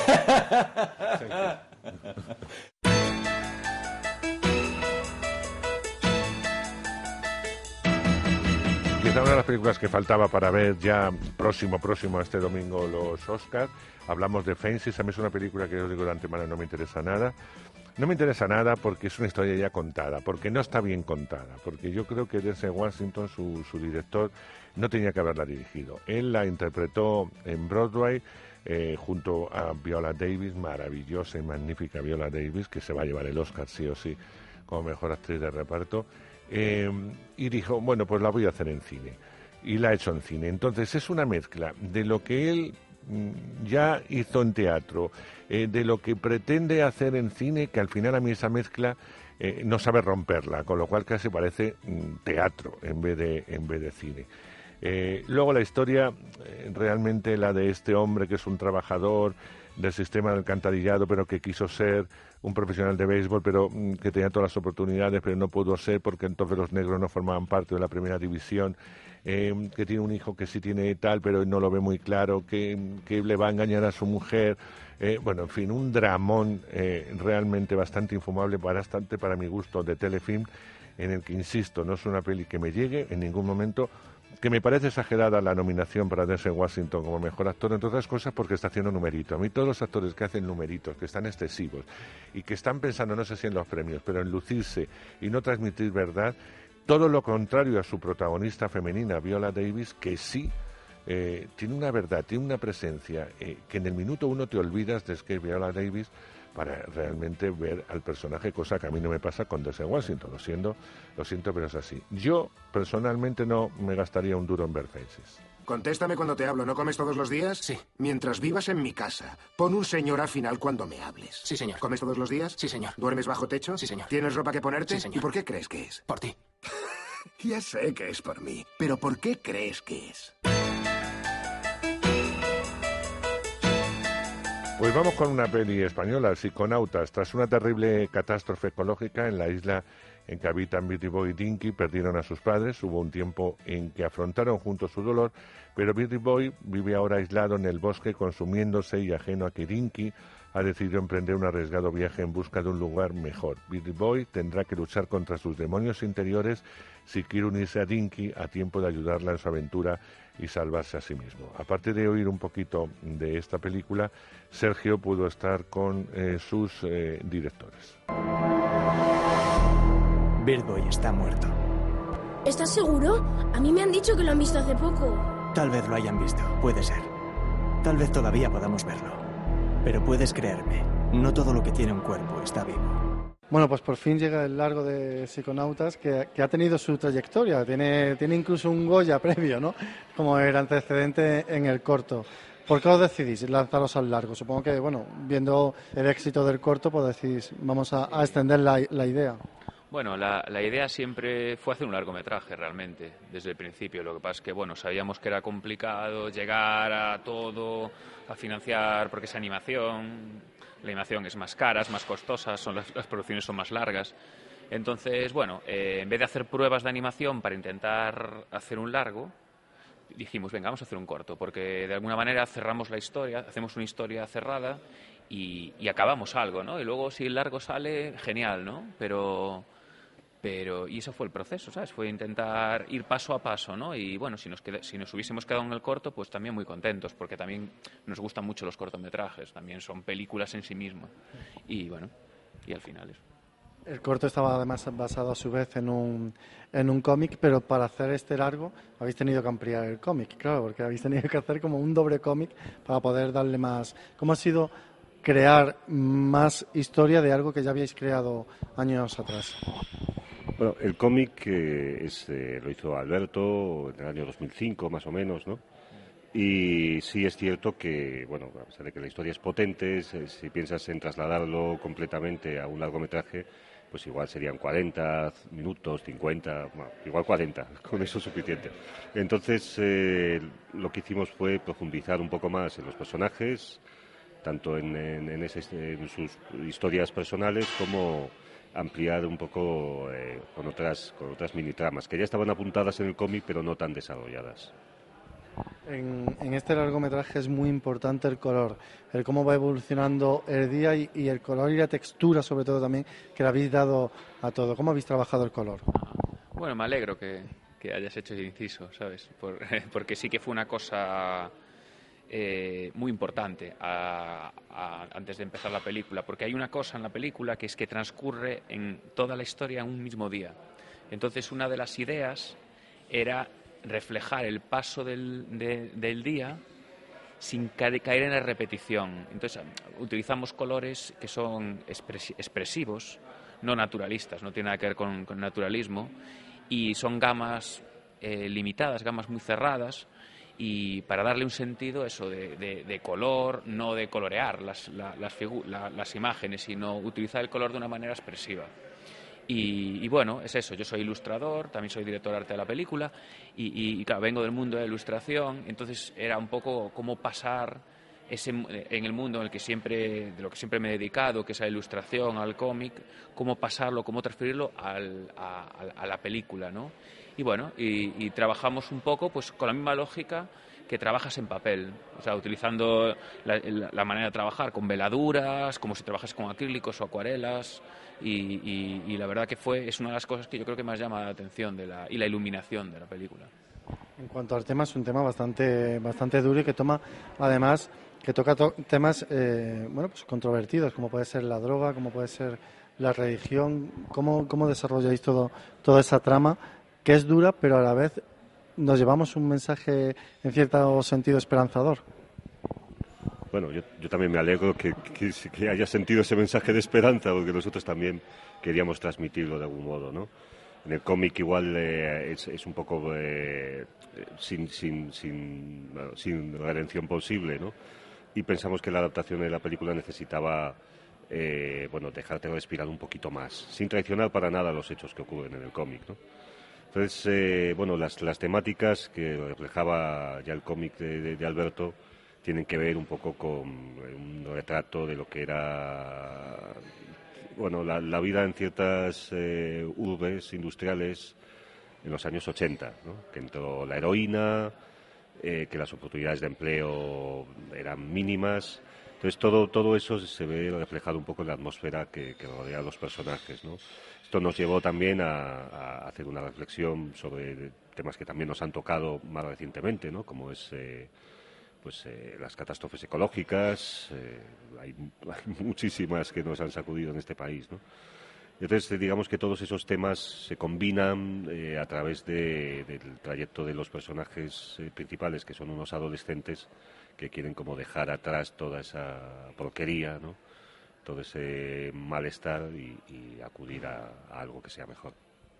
Quizá una de las películas que faltaba para ver ya próximo a este domingo los Oscars. Hablamos de Fences. A mí es una película que, os digo de antemano, no me interesa nada. No me interesa nada porque es una historia ya contada, porque no está bien contada, porque yo creo que Denzel Washington, su director, no tenía que haberla dirigido. Él la interpretó en Broadway junto a Viola Davis, maravillosa y magnífica Viola Davis, que se va a llevar el Oscar sí o sí como mejor actriz de reparto, y dijo, bueno, pues la voy a hacer en cine, y la ha hecho en cine. Entonces es una mezcla de lo que él ya hizo en teatro, de lo que pretende hacer en cine, que al final a mí esa mezcla no sabe romperla, con lo cual casi parece teatro en vez de cine. Luego la historia, realmente la de este hombre que es un trabajador del sistema del alcantarillado, pero que quiso ser un profesional de béisbol, pero que tenía todas las oportunidades, pero no pudo ser porque entonces los negros no formaban parte de la primera división, que tiene un hijo que sí tiene tal, pero no lo ve muy claro, que le va a engañar a su mujer. Bueno, en fin, un dramón realmente bastante infumable, bastante para mi gusto, de telefilm, en el que, insisto, no es una peli que me llegue en ningún momento, que me parece exagerada la nominación para Denzel Washington como mejor actor, entre otras cosas porque está haciendo numerito. A mí todos los actores que hacen numeritos, que están excesivos y que están pensando, no sé si en los premios, pero en lucirse y no transmitir verdad, todo lo contrario a su protagonista femenina, Viola Davis, que sí tiene una verdad, tiene una presencia, que en el minuto uno te olvidas de que es Viola Davis para realmente ver al personaje, cosa que a mí no me pasa con Denzel Washington, lo siento, pero es así. Yo, personalmente, no me gastaría un duro en ver Faces. Contéstame cuando te hablo, ¿no comes todos los días? Sí. Mientras vivas en mi casa, pon un señor al final cuando me hables. Sí, señor. ¿Comes todos los días? Sí, señor. ¿Duermes bajo techo? Sí, señor. ¿Tienes ropa que ponerte? Sí, señor. ¿Y por qué crees que es? Por ti. Ya sé que es por mí, pero ¿por qué crees que es? Pues vamos con una peli española, Psiconautas. Tras una terrible catástrofe ecológica en la isla en que habitan Beardy Boy y Dinky, perdieron a sus padres. Hubo un tiempo en que afrontaron juntos su dolor, pero Beardy Boy vive ahora aislado en el bosque, consumiéndose y ajeno a que Dinky ha decidido emprender un arriesgado viaje en busca de un lugar mejor. Beardy Boy tendrá que luchar contra sus demonios interiores si quiere unirse a Dinky a tiempo de ayudarla en su aventura y salvarse a sí mismo. Aparte de oír un poquito de esta película, Sergio pudo estar con sus directores. Beardy Boy está muerto. ¿Estás seguro? A mí me han dicho que lo han visto hace poco. Tal vez lo hayan visto, puede ser. Tal vez todavía podamos verlo. Pero puedes creerme, no todo lo que tiene un cuerpo está vivo. Bueno, pues por fin llega el largo de Psiconautas, que ha tenido su trayectoria, tiene incluso un Goya previo, ¿no? Como el antecedente en el corto. ¿Por qué os decidís lanzaros al largo? Supongo que, bueno, viendo el éxito del corto, pues decís, vamos a extender la idea. Bueno, la idea siempre fue hacer un largometraje realmente, desde el principio. Lo que pasa es que, bueno, sabíamos que era complicado llegar a todo, a financiar, porque es animación, la animación es más cara, es más costosa, las producciones son más largas. Entonces, bueno, en vez de hacer pruebas de animación para intentar hacer un largo, dijimos, venga, vamos a hacer un corto, porque de alguna manera cerramos la historia, hacemos una historia cerrada y acabamos algo, ¿no? Y luego si el largo sale, genial, ¿no? Pero y eso fue el proceso, ¿sabes? Fue intentar ir paso a paso, ¿no? Y bueno, si nos hubiésemos quedado en el corto, pues también muy contentos, porque también nos gustan mucho los cortometrajes, también son películas en sí mismas. Y bueno, y al final eso. El corto estaba además basado a su vez en un cómic, pero para hacer este largo habéis tenido que ampliar el cómic, claro, porque habéis tenido que hacer como un doble cómic para poder darle más... ¿Cómo ha sido crear más historia de algo que ya habíais creado años atrás? Bueno, el cómic lo hizo Alberto en el año 2005 más o menos, ¿no? Y sí es cierto que, bueno, a pesar de que la historia es potente, si piensas en trasladarlo completamente a un largometraje, pues igual serían 40 minutos, 50, bueno, igual 40, con eso es suficiente. Entonces, lo que hicimos fue profundizar un poco más en los personajes, tanto en sus historias personales como ampliar un poco con otras mini tramas que ya estaban apuntadas en el cómic pero no tan desarrolladas. En este largometraje es muy importante el color, el cómo va evolucionando el día y el color y la textura sobre todo también que le habéis dado a todo. ¿Cómo habéis trabajado el color? Bueno, me alegro que hayas hecho ese inciso, ¿sabes? Porque sí que fue una cosa muy importante antes de empezar la película, porque hay una cosa en la película que es que transcurre en toda la historia en un mismo día. Entonces una de las ideas era reflejar el paso del día sin caer en la repetición. Entonces, utilizamos colores que son expresivos, no naturalistas, no tiene nada que ver con naturalismo, y son gamas limitadas, gamas muy cerradas, y para darle un sentido eso de color, no de colorear las imágenes, sino utilizar el color de una manera expresiva. Y bueno, es eso, yo soy ilustrador, también soy director de arte de la película y claro, vengo del mundo de la ilustración, entonces era un poco cómo pasar en el mundo en el que de lo que siempre me he dedicado, que es a la ilustración, al cómic, cómo pasarlo, cómo transferirlo a la película, ¿no? Y bueno, y trabajamos un poco pues con la misma lógica que trabajas en papel, o sea, utilizando la manera de trabajar con veladuras, como si trabajas con acrílicos o acuarelas, y la verdad que es una de las cosas que yo creo que más llama la atención y la iluminación de la película. En cuanto al tema, es un tema bastante duro y que toca temas pues controvertidos, como puede ser la droga, como puede ser la religión. ¿Cómo desarrolláis toda esa trama que es dura, pero a la vez nos llevamos un mensaje en cierto sentido esperanzador? Bueno, yo también me alegro que haya sentido ese mensaje de esperanza, porque nosotros también queríamos transmitirlo de algún modo, ¿no? En el cómic igual es un poco sin redención posible, ¿no? Y pensamos que la adaptación de la película necesitaba dejarte respirar un poquito más, sin traicionar para nada los hechos que ocurren en el cómic, ¿no? Entonces, las temáticas que reflejaba ya el cómic de Alberto tienen que ver un poco con un retrato de lo que era la vida en ciertas urbes industriales en los años 80, ¿no? Que entró la heroína, que las oportunidades de empleo eran mínimas. Entonces todo eso se ve reflejado un poco en la atmósfera que rodea a los personajes, ¿no? Esto nos llevó también a hacer una reflexión sobre temas que también nos han tocado más recientemente, ¿no? Como es las catástrofes ecológicas, hay muchísimas que nos han sacudido en este país, ¿no? Entonces, digamos que todos esos temas se combinan a través del trayecto de los personajes principales, que son unos adolescentes que quieren como dejar atrás toda esa porquería, ¿no? Todo ese malestar y acudir a algo que sea mejor.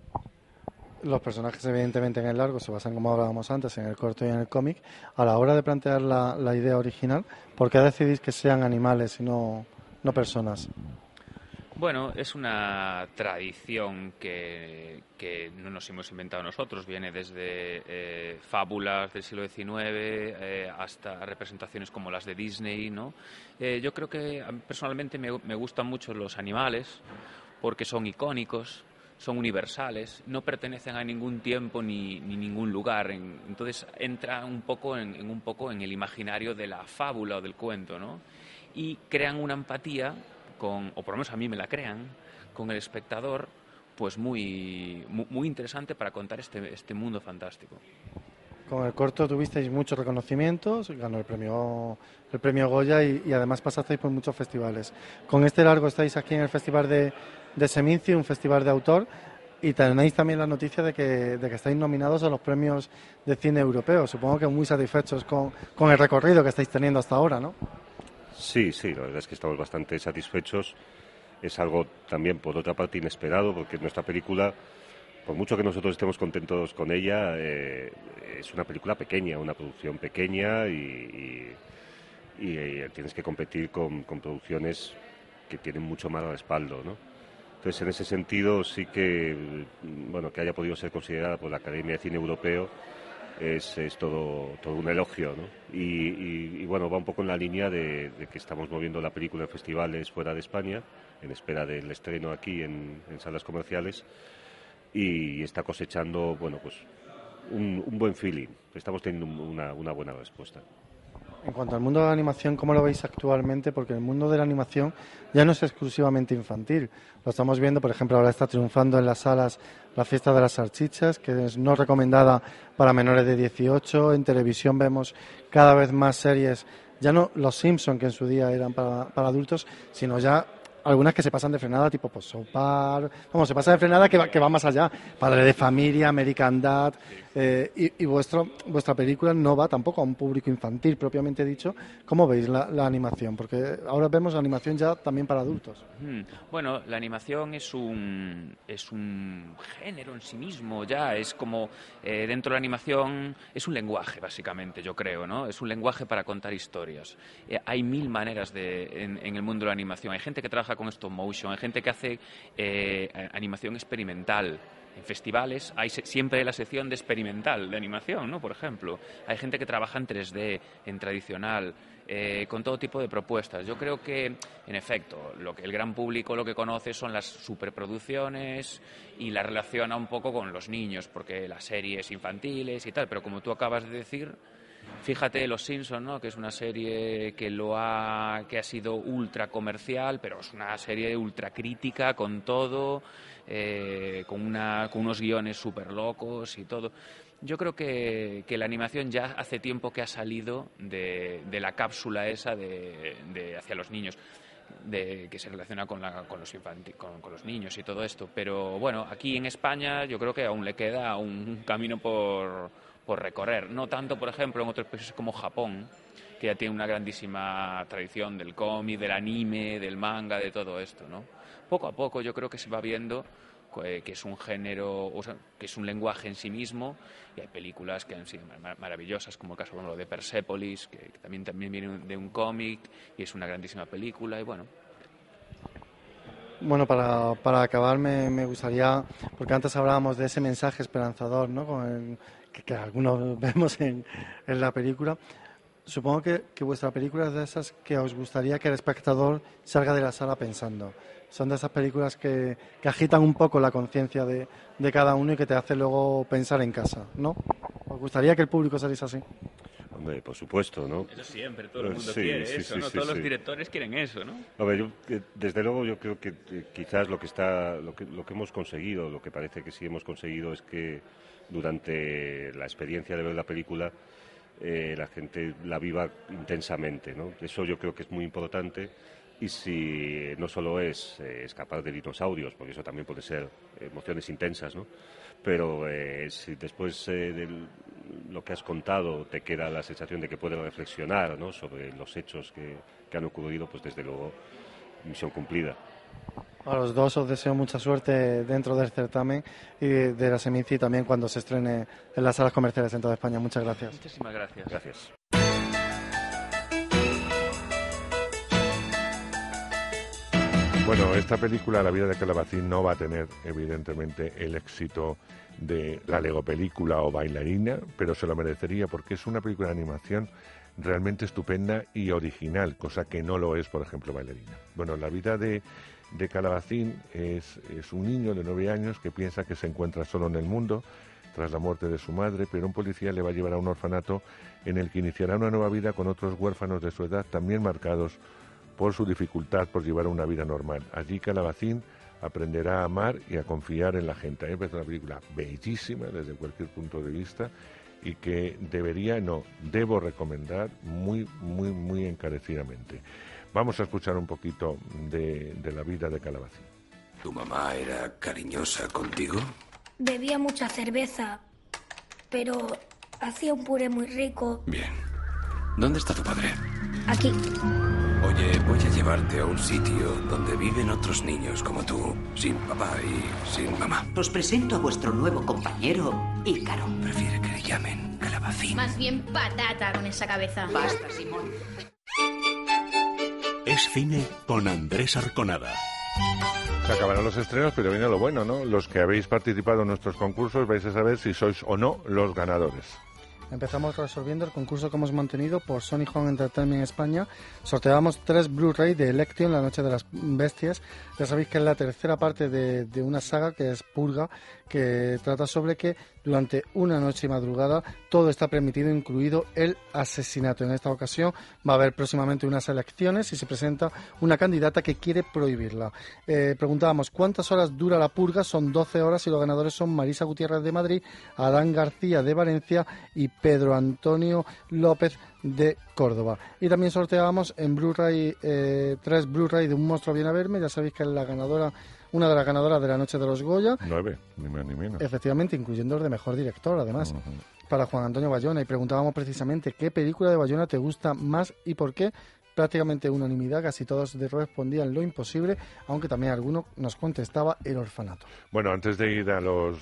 Los personajes, evidentemente, en el largo se basan, como hablábamos antes, en el corto y en el cómic. A la hora de plantear la idea original, ¿por qué decidís que sean animales y no personas? Bueno, es una tradición que no nos hemos inventado nosotros, viene desde fábulas del siglo XIX hasta representaciones como las de Disney, ¿no? Yo creo que a mí personalmente me gustan mucho los animales porque son icónicos, son universales, no pertenecen a ningún tiempo ni ningún lugar, entonces entra un poco en el imaginario de la fábula o del cuento, ¿no? Y crean una empatía o por lo menos a mí me la crean, con el espectador, pues muy interesante para contar este mundo fantástico. Con el corto tuvisteis muchos reconocimientos, ganó el premio Goya y además pasasteis por muchos festivales. Con este largo estáis aquí en el Festival de Seminci, un festival de autor, y tenéis también la noticia de que estáis nominados a los premios de cine europeo. Supongo que muy satisfechos con el recorrido que estáis teniendo hasta ahora, ¿no? Sí, la verdad es que estamos bastante satisfechos. Es algo también, por otra parte, inesperado, porque nuestra película, por mucho que nosotros estemos contentos con ella, es una película pequeña, una producción pequeña y tienes que competir con producciones que tienen mucho más respaldo, ¿no? Entonces, en ese sentido, sí que haya podido ser considerada por la Academia de Cine Europeo es todo un elogio, ¿no? Y va un poco en la línea de que estamos moviendo la película en festivales fuera de España, en espera del estreno aquí en salas comerciales, y está cosechando un buen feeling. Estamos teniendo una buena respuesta. En cuanto al mundo de la animación, ¿cómo lo veis actualmente? Porque el mundo de la animación ya no es exclusivamente infantil. Lo estamos viendo, por ejemplo, ahora está triunfando en las salas La Fiesta de las Salchichas, que es no recomendada para menores de 18. En televisión vemos cada vez más series, ya no Los Simpson, que en su día eran para adultos, sino ya algunas que se pasan de frenada, tipo pues, Sopar, vamos, se pasa de frenada que va más allá. Padre de Familia, American Dad, y vuestra película no va tampoco a un público infantil propiamente dicho. ¿Cómo veis la animación? Porque ahora vemos la animación ya también para adultos. Bueno, la animación es un género en sí mismo, ya es como dentro de la animación es un lenguaje básicamente, yo creo, ¿no? Es un lenguaje para contar historias. Hay mil maneras en el mundo de la animación. Hay gente que trabaja con stop motion, hay gente que hace animación experimental. En festivales hay siempre la sección de experimental de animación, ¿no? Por ejemplo, hay gente que trabaja en 3D, en tradicional, con todo tipo de propuestas. Yo creo que, en efecto, el gran público lo que conoce son las superproducciones y la relaciona un poco con los niños, porque las series infantiles y tal, pero como tú acabas de decir, fíjate Los Simpson, ¿no? Que es una serie que ha sido ultra comercial, pero es una serie ultra crítica con todo, con unos guiones súper locos y todo. Yo creo que la animación ya hace tiempo que ha salido de la cápsula esa de hacia los niños, que se relaciona con los niños y todo esto. Pero bueno, aquí en España yo creo que aún le queda un camino por recorrer. No tanto, por ejemplo, en otros países como Japón, que ya tiene una grandísima tradición del cómic, del anime, del manga, de todo esto, ¿no? Poco a poco yo creo que se va viendo que es un género, o sea, que es un lenguaje en sí mismo, y hay películas que han sido maravillosas, como el caso de Persepolis, que también viene de un cómic y es una grandísima película, y bueno. Bueno, para acabar me gustaría, porque antes hablábamos de ese mensaje esperanzador, ¿no? Que algunos vemos en la película. Supongo que vuestra película es de esas que os gustaría que el espectador salga de la sala pensando. Son de esas películas que agitan un poco la conciencia de cada uno y que te hace luego pensar en casa, ¿no? ¿Os gustaría que el público saliese así? Hombre, por supuesto, ¿no? Eso siempre, todo el mundo quiere eso, ¿no? Todos los directores quieren eso, ¿no? A ver, desde luego yo creo que quizás lo que hemos conseguido, lo que parece que sí hemos conseguido es que durante la experiencia de ver la película la gente la viva intensamente, ¿no? Eso yo creo que es muy importante. Y si no solo es escapar de dinosaurios, porque eso también puede ser emociones intensas, ¿no? Pero si después de lo que has contado te queda la sensación de que puedes reflexionar, ¿no? Sobre los hechos que han ocurrido, pues desde luego misión cumplida. A los dos os deseo mucha suerte dentro del certamen y de la Seminci también cuando se estrene en las salas comerciales en toda España. Muchas gracias. Muchísimas gracias. Gracias. Bueno, esta película, La vida de Calabacín, no va a tener, evidentemente, el éxito de la Lego película o Bailarina, pero se lo merecería porque es una película de animación realmente estupenda y original, cosa que no lo es, por ejemplo, Bailarina. Bueno, la vida de Calabacín es un niño de 9 años que piensa que se encuentra solo en el mundo tras la muerte de su madre, pero un policía le va a llevar a un orfanato en el que iniciará una nueva vida con otros huérfanos de su edad, también marcados por su dificultad por llevar una vida normal. Allí Calabacín aprenderá a amar y a confiar en la gente. A mí me parece una película bellísima desde cualquier punto de vista y que debo recomendar muy, muy, muy encarecidamente. Vamos a escuchar un poquito de la vida de Calabacín. ¿Tu mamá era cariñosa contigo? Bebía mucha cerveza, pero hacía un puré muy rico. Bien. ¿Dónde está tu padre? Aquí. Oye, voy a llevarte a un sitio donde viven otros niños como tú, sin papá y sin mamá. Os presento a vuestro nuevo compañero, Ícaro. Prefiere que le llamen Calabacín. Más bien patata con esa cabeza. Basta, Simón. Es cine con Andrés Arconada. Se acabarán los estrenos, pero viene lo bueno, ¿no? Los que habéis participado en nuestros concursos vais a saber si sois o no los ganadores. Empezamos resolviendo el concurso que hemos mantenido por Sony Home Entertainment España. Sorteábamos 3 Blu-ray de Election, La Noche de las Bestias. Ya sabéis que es la tercera parte de una saga que es Purga, que trata sobre que durante una noche y madrugada todo está permitido, incluido el asesinato. En esta ocasión va a haber próximamente unas elecciones y se presenta una candidata que quiere prohibirla. Preguntábamos cuántas horas dura la purga. Son 12 horas y los ganadores son Marisa Gutiérrez de Madrid, Adán García de Valencia y Pedro Antonio López de Córdoba. Y también sorteábamos en Blu-ray 3 Blu-ray de Un monstruo viene a verme. Ya sabéis que es la ganadora, una de las ganadoras de la noche de los Goya. 9, ni más ni menos. Efectivamente, incluyendo el de mejor director, además, para Juan Antonio Bayona. Y preguntábamos precisamente qué película de Bayona te gusta más y por qué. Prácticamente unanimidad, casi todos respondían Lo imposible, aunque también alguno nos contestaba El orfanato. Bueno, antes de ir a los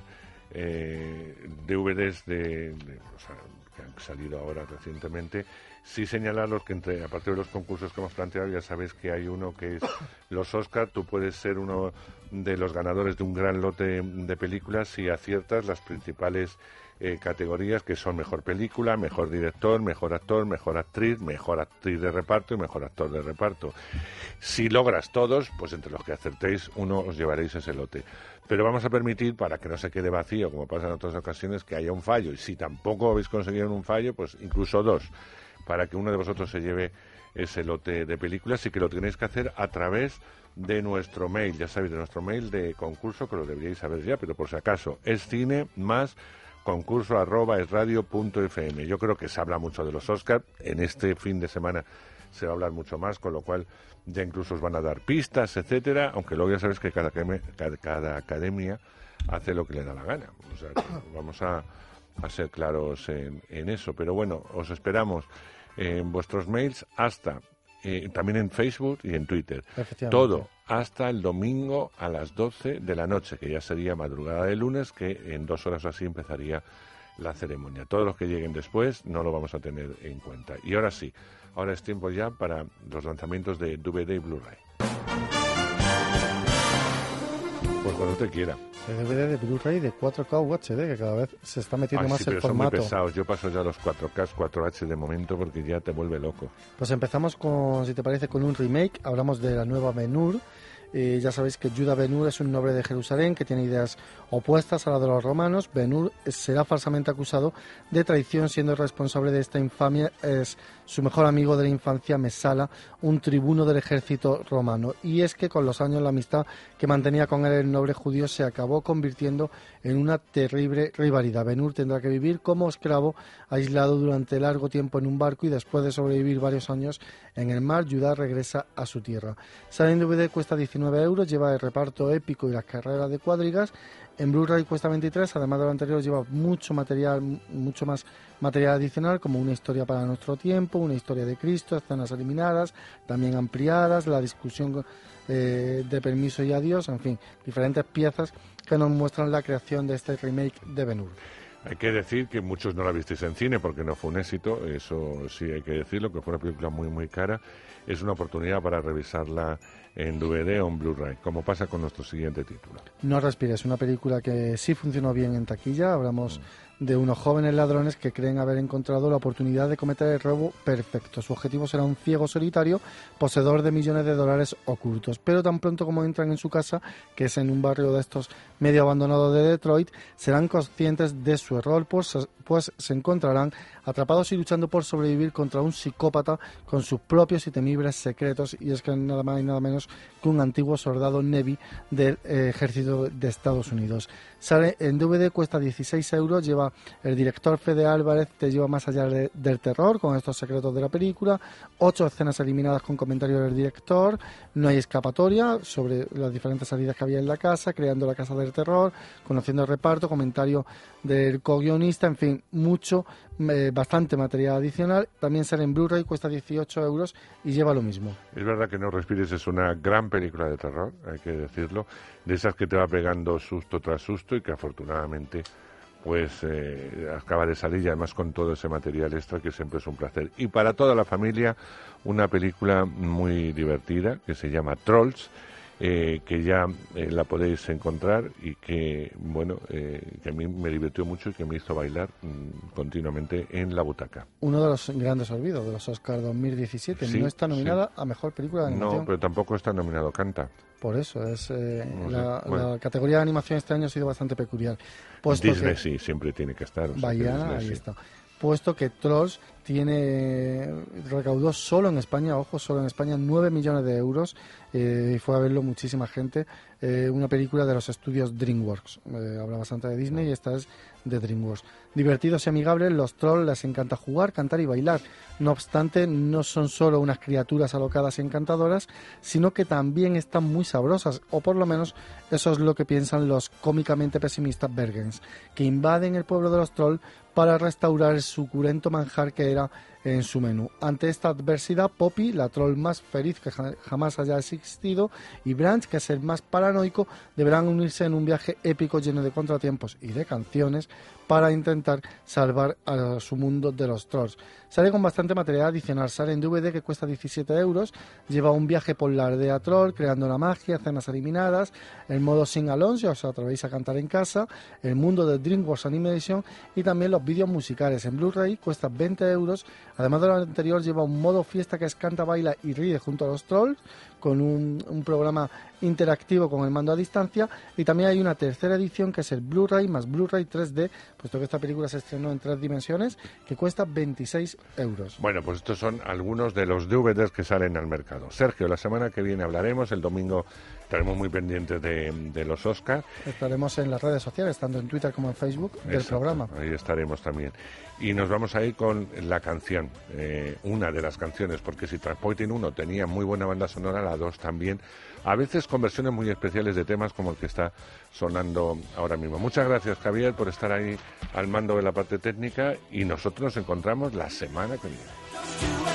DVDs que han salido ahora recientemente, sí señalarlos que aparte de los concursos que hemos planteado, ya sabéis que hay uno que es los Oscar. Tú puedes ser uno de los ganadores de un gran lote de películas si aciertas las principales categorías, que son mejor película, mejor director, mejor actor, mejor actriz de reparto y mejor actor de reparto. Si logras todos, pues entre los que acertéis uno os llevaréis ese lote. Pero vamos a permitir, para que no se quede vacío, como pasa en otras ocasiones, que haya un fallo. Y si tampoco habéis conseguido un fallo, pues incluso 2, para que uno de vosotros se lleve ese lote de películas, y que lo tenéis que hacer a través de nuestro mail. Ya sabéis, de nuestro mail de concurso, que lo deberíais saber ya, pero por si acaso, es cine más concurso@esradio.fm. Yo creo que se habla mucho de los Oscar. En este fin de semana se va a hablar mucho más, con lo cual ya incluso os van a dar pistas, etcétera, aunque luego ya sabéis que cada academia hace lo que le da la gana. O sea, vamos a ser claros en eso. Pero bueno, os esperamos en vuestros mails hasta también en Facebook y en Twitter. Todo hasta el domingo a las 12 de la noche, que ya sería madrugada de lunes, que en 2 horas o así empezaría la ceremonia. Todos los que lleguen después no lo vamos a tener en cuenta. Y ahora sí, ahora es tiempo ya para los lanzamientos de DVD y Blu-ray. Pues cuando usted quiera. El DVD de Blu-ray de 4K UHD, que cada vez se está metiendo más el formato. Son muy pesados. Yo paso ya los 4K, 4H de momento, porque ya te vuelve loco. Pues empezamos con, si te parece, con un remake. Hablamos de la nueva Ben-Hur. Ya sabéis que Judah Ben-Hur es un noble de Jerusalén que tiene ideas opuestas a las de los romanos. Ben-Hur será falsamente acusado de traición, siendo el responsable de esta infamia es su mejor amigo de la infancia, Mesala, un tribuno del ejército romano. Y es que con los años la amistad que mantenía con él el noble judío se acabó convirtiendo en una terrible rivalidad. Ben-Hur tendrá que vivir como esclavo, aislado durante largo tiempo en un barco, y después de sobrevivir varios años en el mar, Judá regresa a su tierra. Sale en DVD, cuesta 19 euros, lleva el reparto épico y las carreras de cuadrigas. En Blu-ray cuesta 23, además de lo anterior lleva mucho más material adicional, como una historia para nuestro tiempo, una historia de Cristo, escenas eliminadas, también ampliadas, la discusión de permiso y adiós, en fin, diferentes piezas que nos muestran la creación de este remake de Ben-Hur. Hay que decir que muchos no la visteis en cine porque no fue un éxito, eso sí hay que decirlo, que fue una película muy muy cara. Es una oportunidad para revisarla en DVD o en Blu-ray, como pasa con nuestro siguiente título. No respires, una película que sí funcionó bien en taquilla. Hablamos de unos jóvenes ladrones que creen haber encontrado la oportunidad de cometer el robo perfecto. Su objetivo será un ciego solitario, poseedor de millones de dólares ocultos. Pero tan pronto como entran en su casa, que es en un barrio de estos medio abandonado de Detroit, serán conscientes de su error, pues se encontrarán atrapados y luchando por sobrevivir contra un psicópata con sus propios y temibles secretos, y es que nada más y nada menos que un antiguo soldado Navy del ejército de Estados Unidos. Sale en DVD, cuesta 16 euros, lleva el director Fede Álvarez, te lleva más allá del terror con estos secretos de la película, 8 escenas eliminadas con comentarios del director, no hay escapatoria sobre las diferentes salidas que había en la casa, creando la casa del terror, conociendo el reparto, comentario del co-guionista, en fin, bastante material adicional. También sale en Blu-ray, cuesta 18 euros y lleva lo mismo. Es verdad que No Respires es una gran película de terror, hay que decirlo, de esas que te va pegando susto tras susto y que afortunadamente pues acaba de salir, y además con todo ese material extra, que siempre es un placer. Y para toda la familia, una película muy divertida que se llama Trolls, que ya la podéis encontrar y que, bueno, que a mí me divirtió mucho y que me hizo bailar continuamente en la butaca. Uno de los grandes olvidos de los Oscar 2017. Sí, no está nominada a Película de animación. No, pero tampoco está nominado Canta. Por eso, la categoría de animación este año ha sido bastante peculiar. Disney sí, siempre tiene que estar. Vaya, ahí está. Puesto que Trolls recaudó solo en España, 9 millones de euros fue a verlo muchísima gente. Una película de los estudios DreamWorks. Habla bastante de Disney y esta es de DreamWorks. Divertidos y amigables, los trolls les encanta jugar, cantar y bailar. No obstante, no son solo unas criaturas alocadas y encantadoras, sino que también están muy sabrosas, o por lo menos eso es lo que piensan los cómicamente pesimistas Bergens, que invaden el pueblo de los trolls para restaurar el suculento manjar que era en su menú. Ante esta adversidad, Poppy, la troll más feliz que jamás haya existido, y Branch, que es el más paranoico, deberán unirse en un viaje épico lleno de contratiempos y de canciones para intentar salvar a su mundo de los trolls. Sale con bastante material adicional, sale en DVD que cuesta 17 euros, lleva un viaje por la aldea troll, creando la magia, escenas eliminadas, el modo sing-along, si os atrevéis a cantar en casa, el mundo de DreamWorks Animation y también los vídeos musicales. En Blu-ray cuesta 20 euros, además de lo anterior lleva un modo fiesta que es canta, baila y ríe junto a los trolls, con un programa interactivo con el mando a distancia, y también hay una tercera edición que es el Blu-ray más Blu-ray 3D, puesto que esta película se estrenó en 3 dimensiones, que cuesta 26 euros. Bueno, pues estos son algunos de los DVDs que salen al mercado. Sergio, la semana que viene hablaremos, el domingo estaremos muy pendientes de los Oscars. Estaremos en las redes sociales, tanto en Twitter como en Facebook, del programa. Ahí estaremos también. Y nos vamos a ir con la canción, una de las canciones, porque si Transporting 1 tenía muy buena banda sonora, la 2 también, a veces con versiones muy especiales de temas como el que está sonando ahora mismo. Muchas gracias, Javier, por estar ahí al mando de la parte técnica, y nosotros nos encontramos la semana que viene.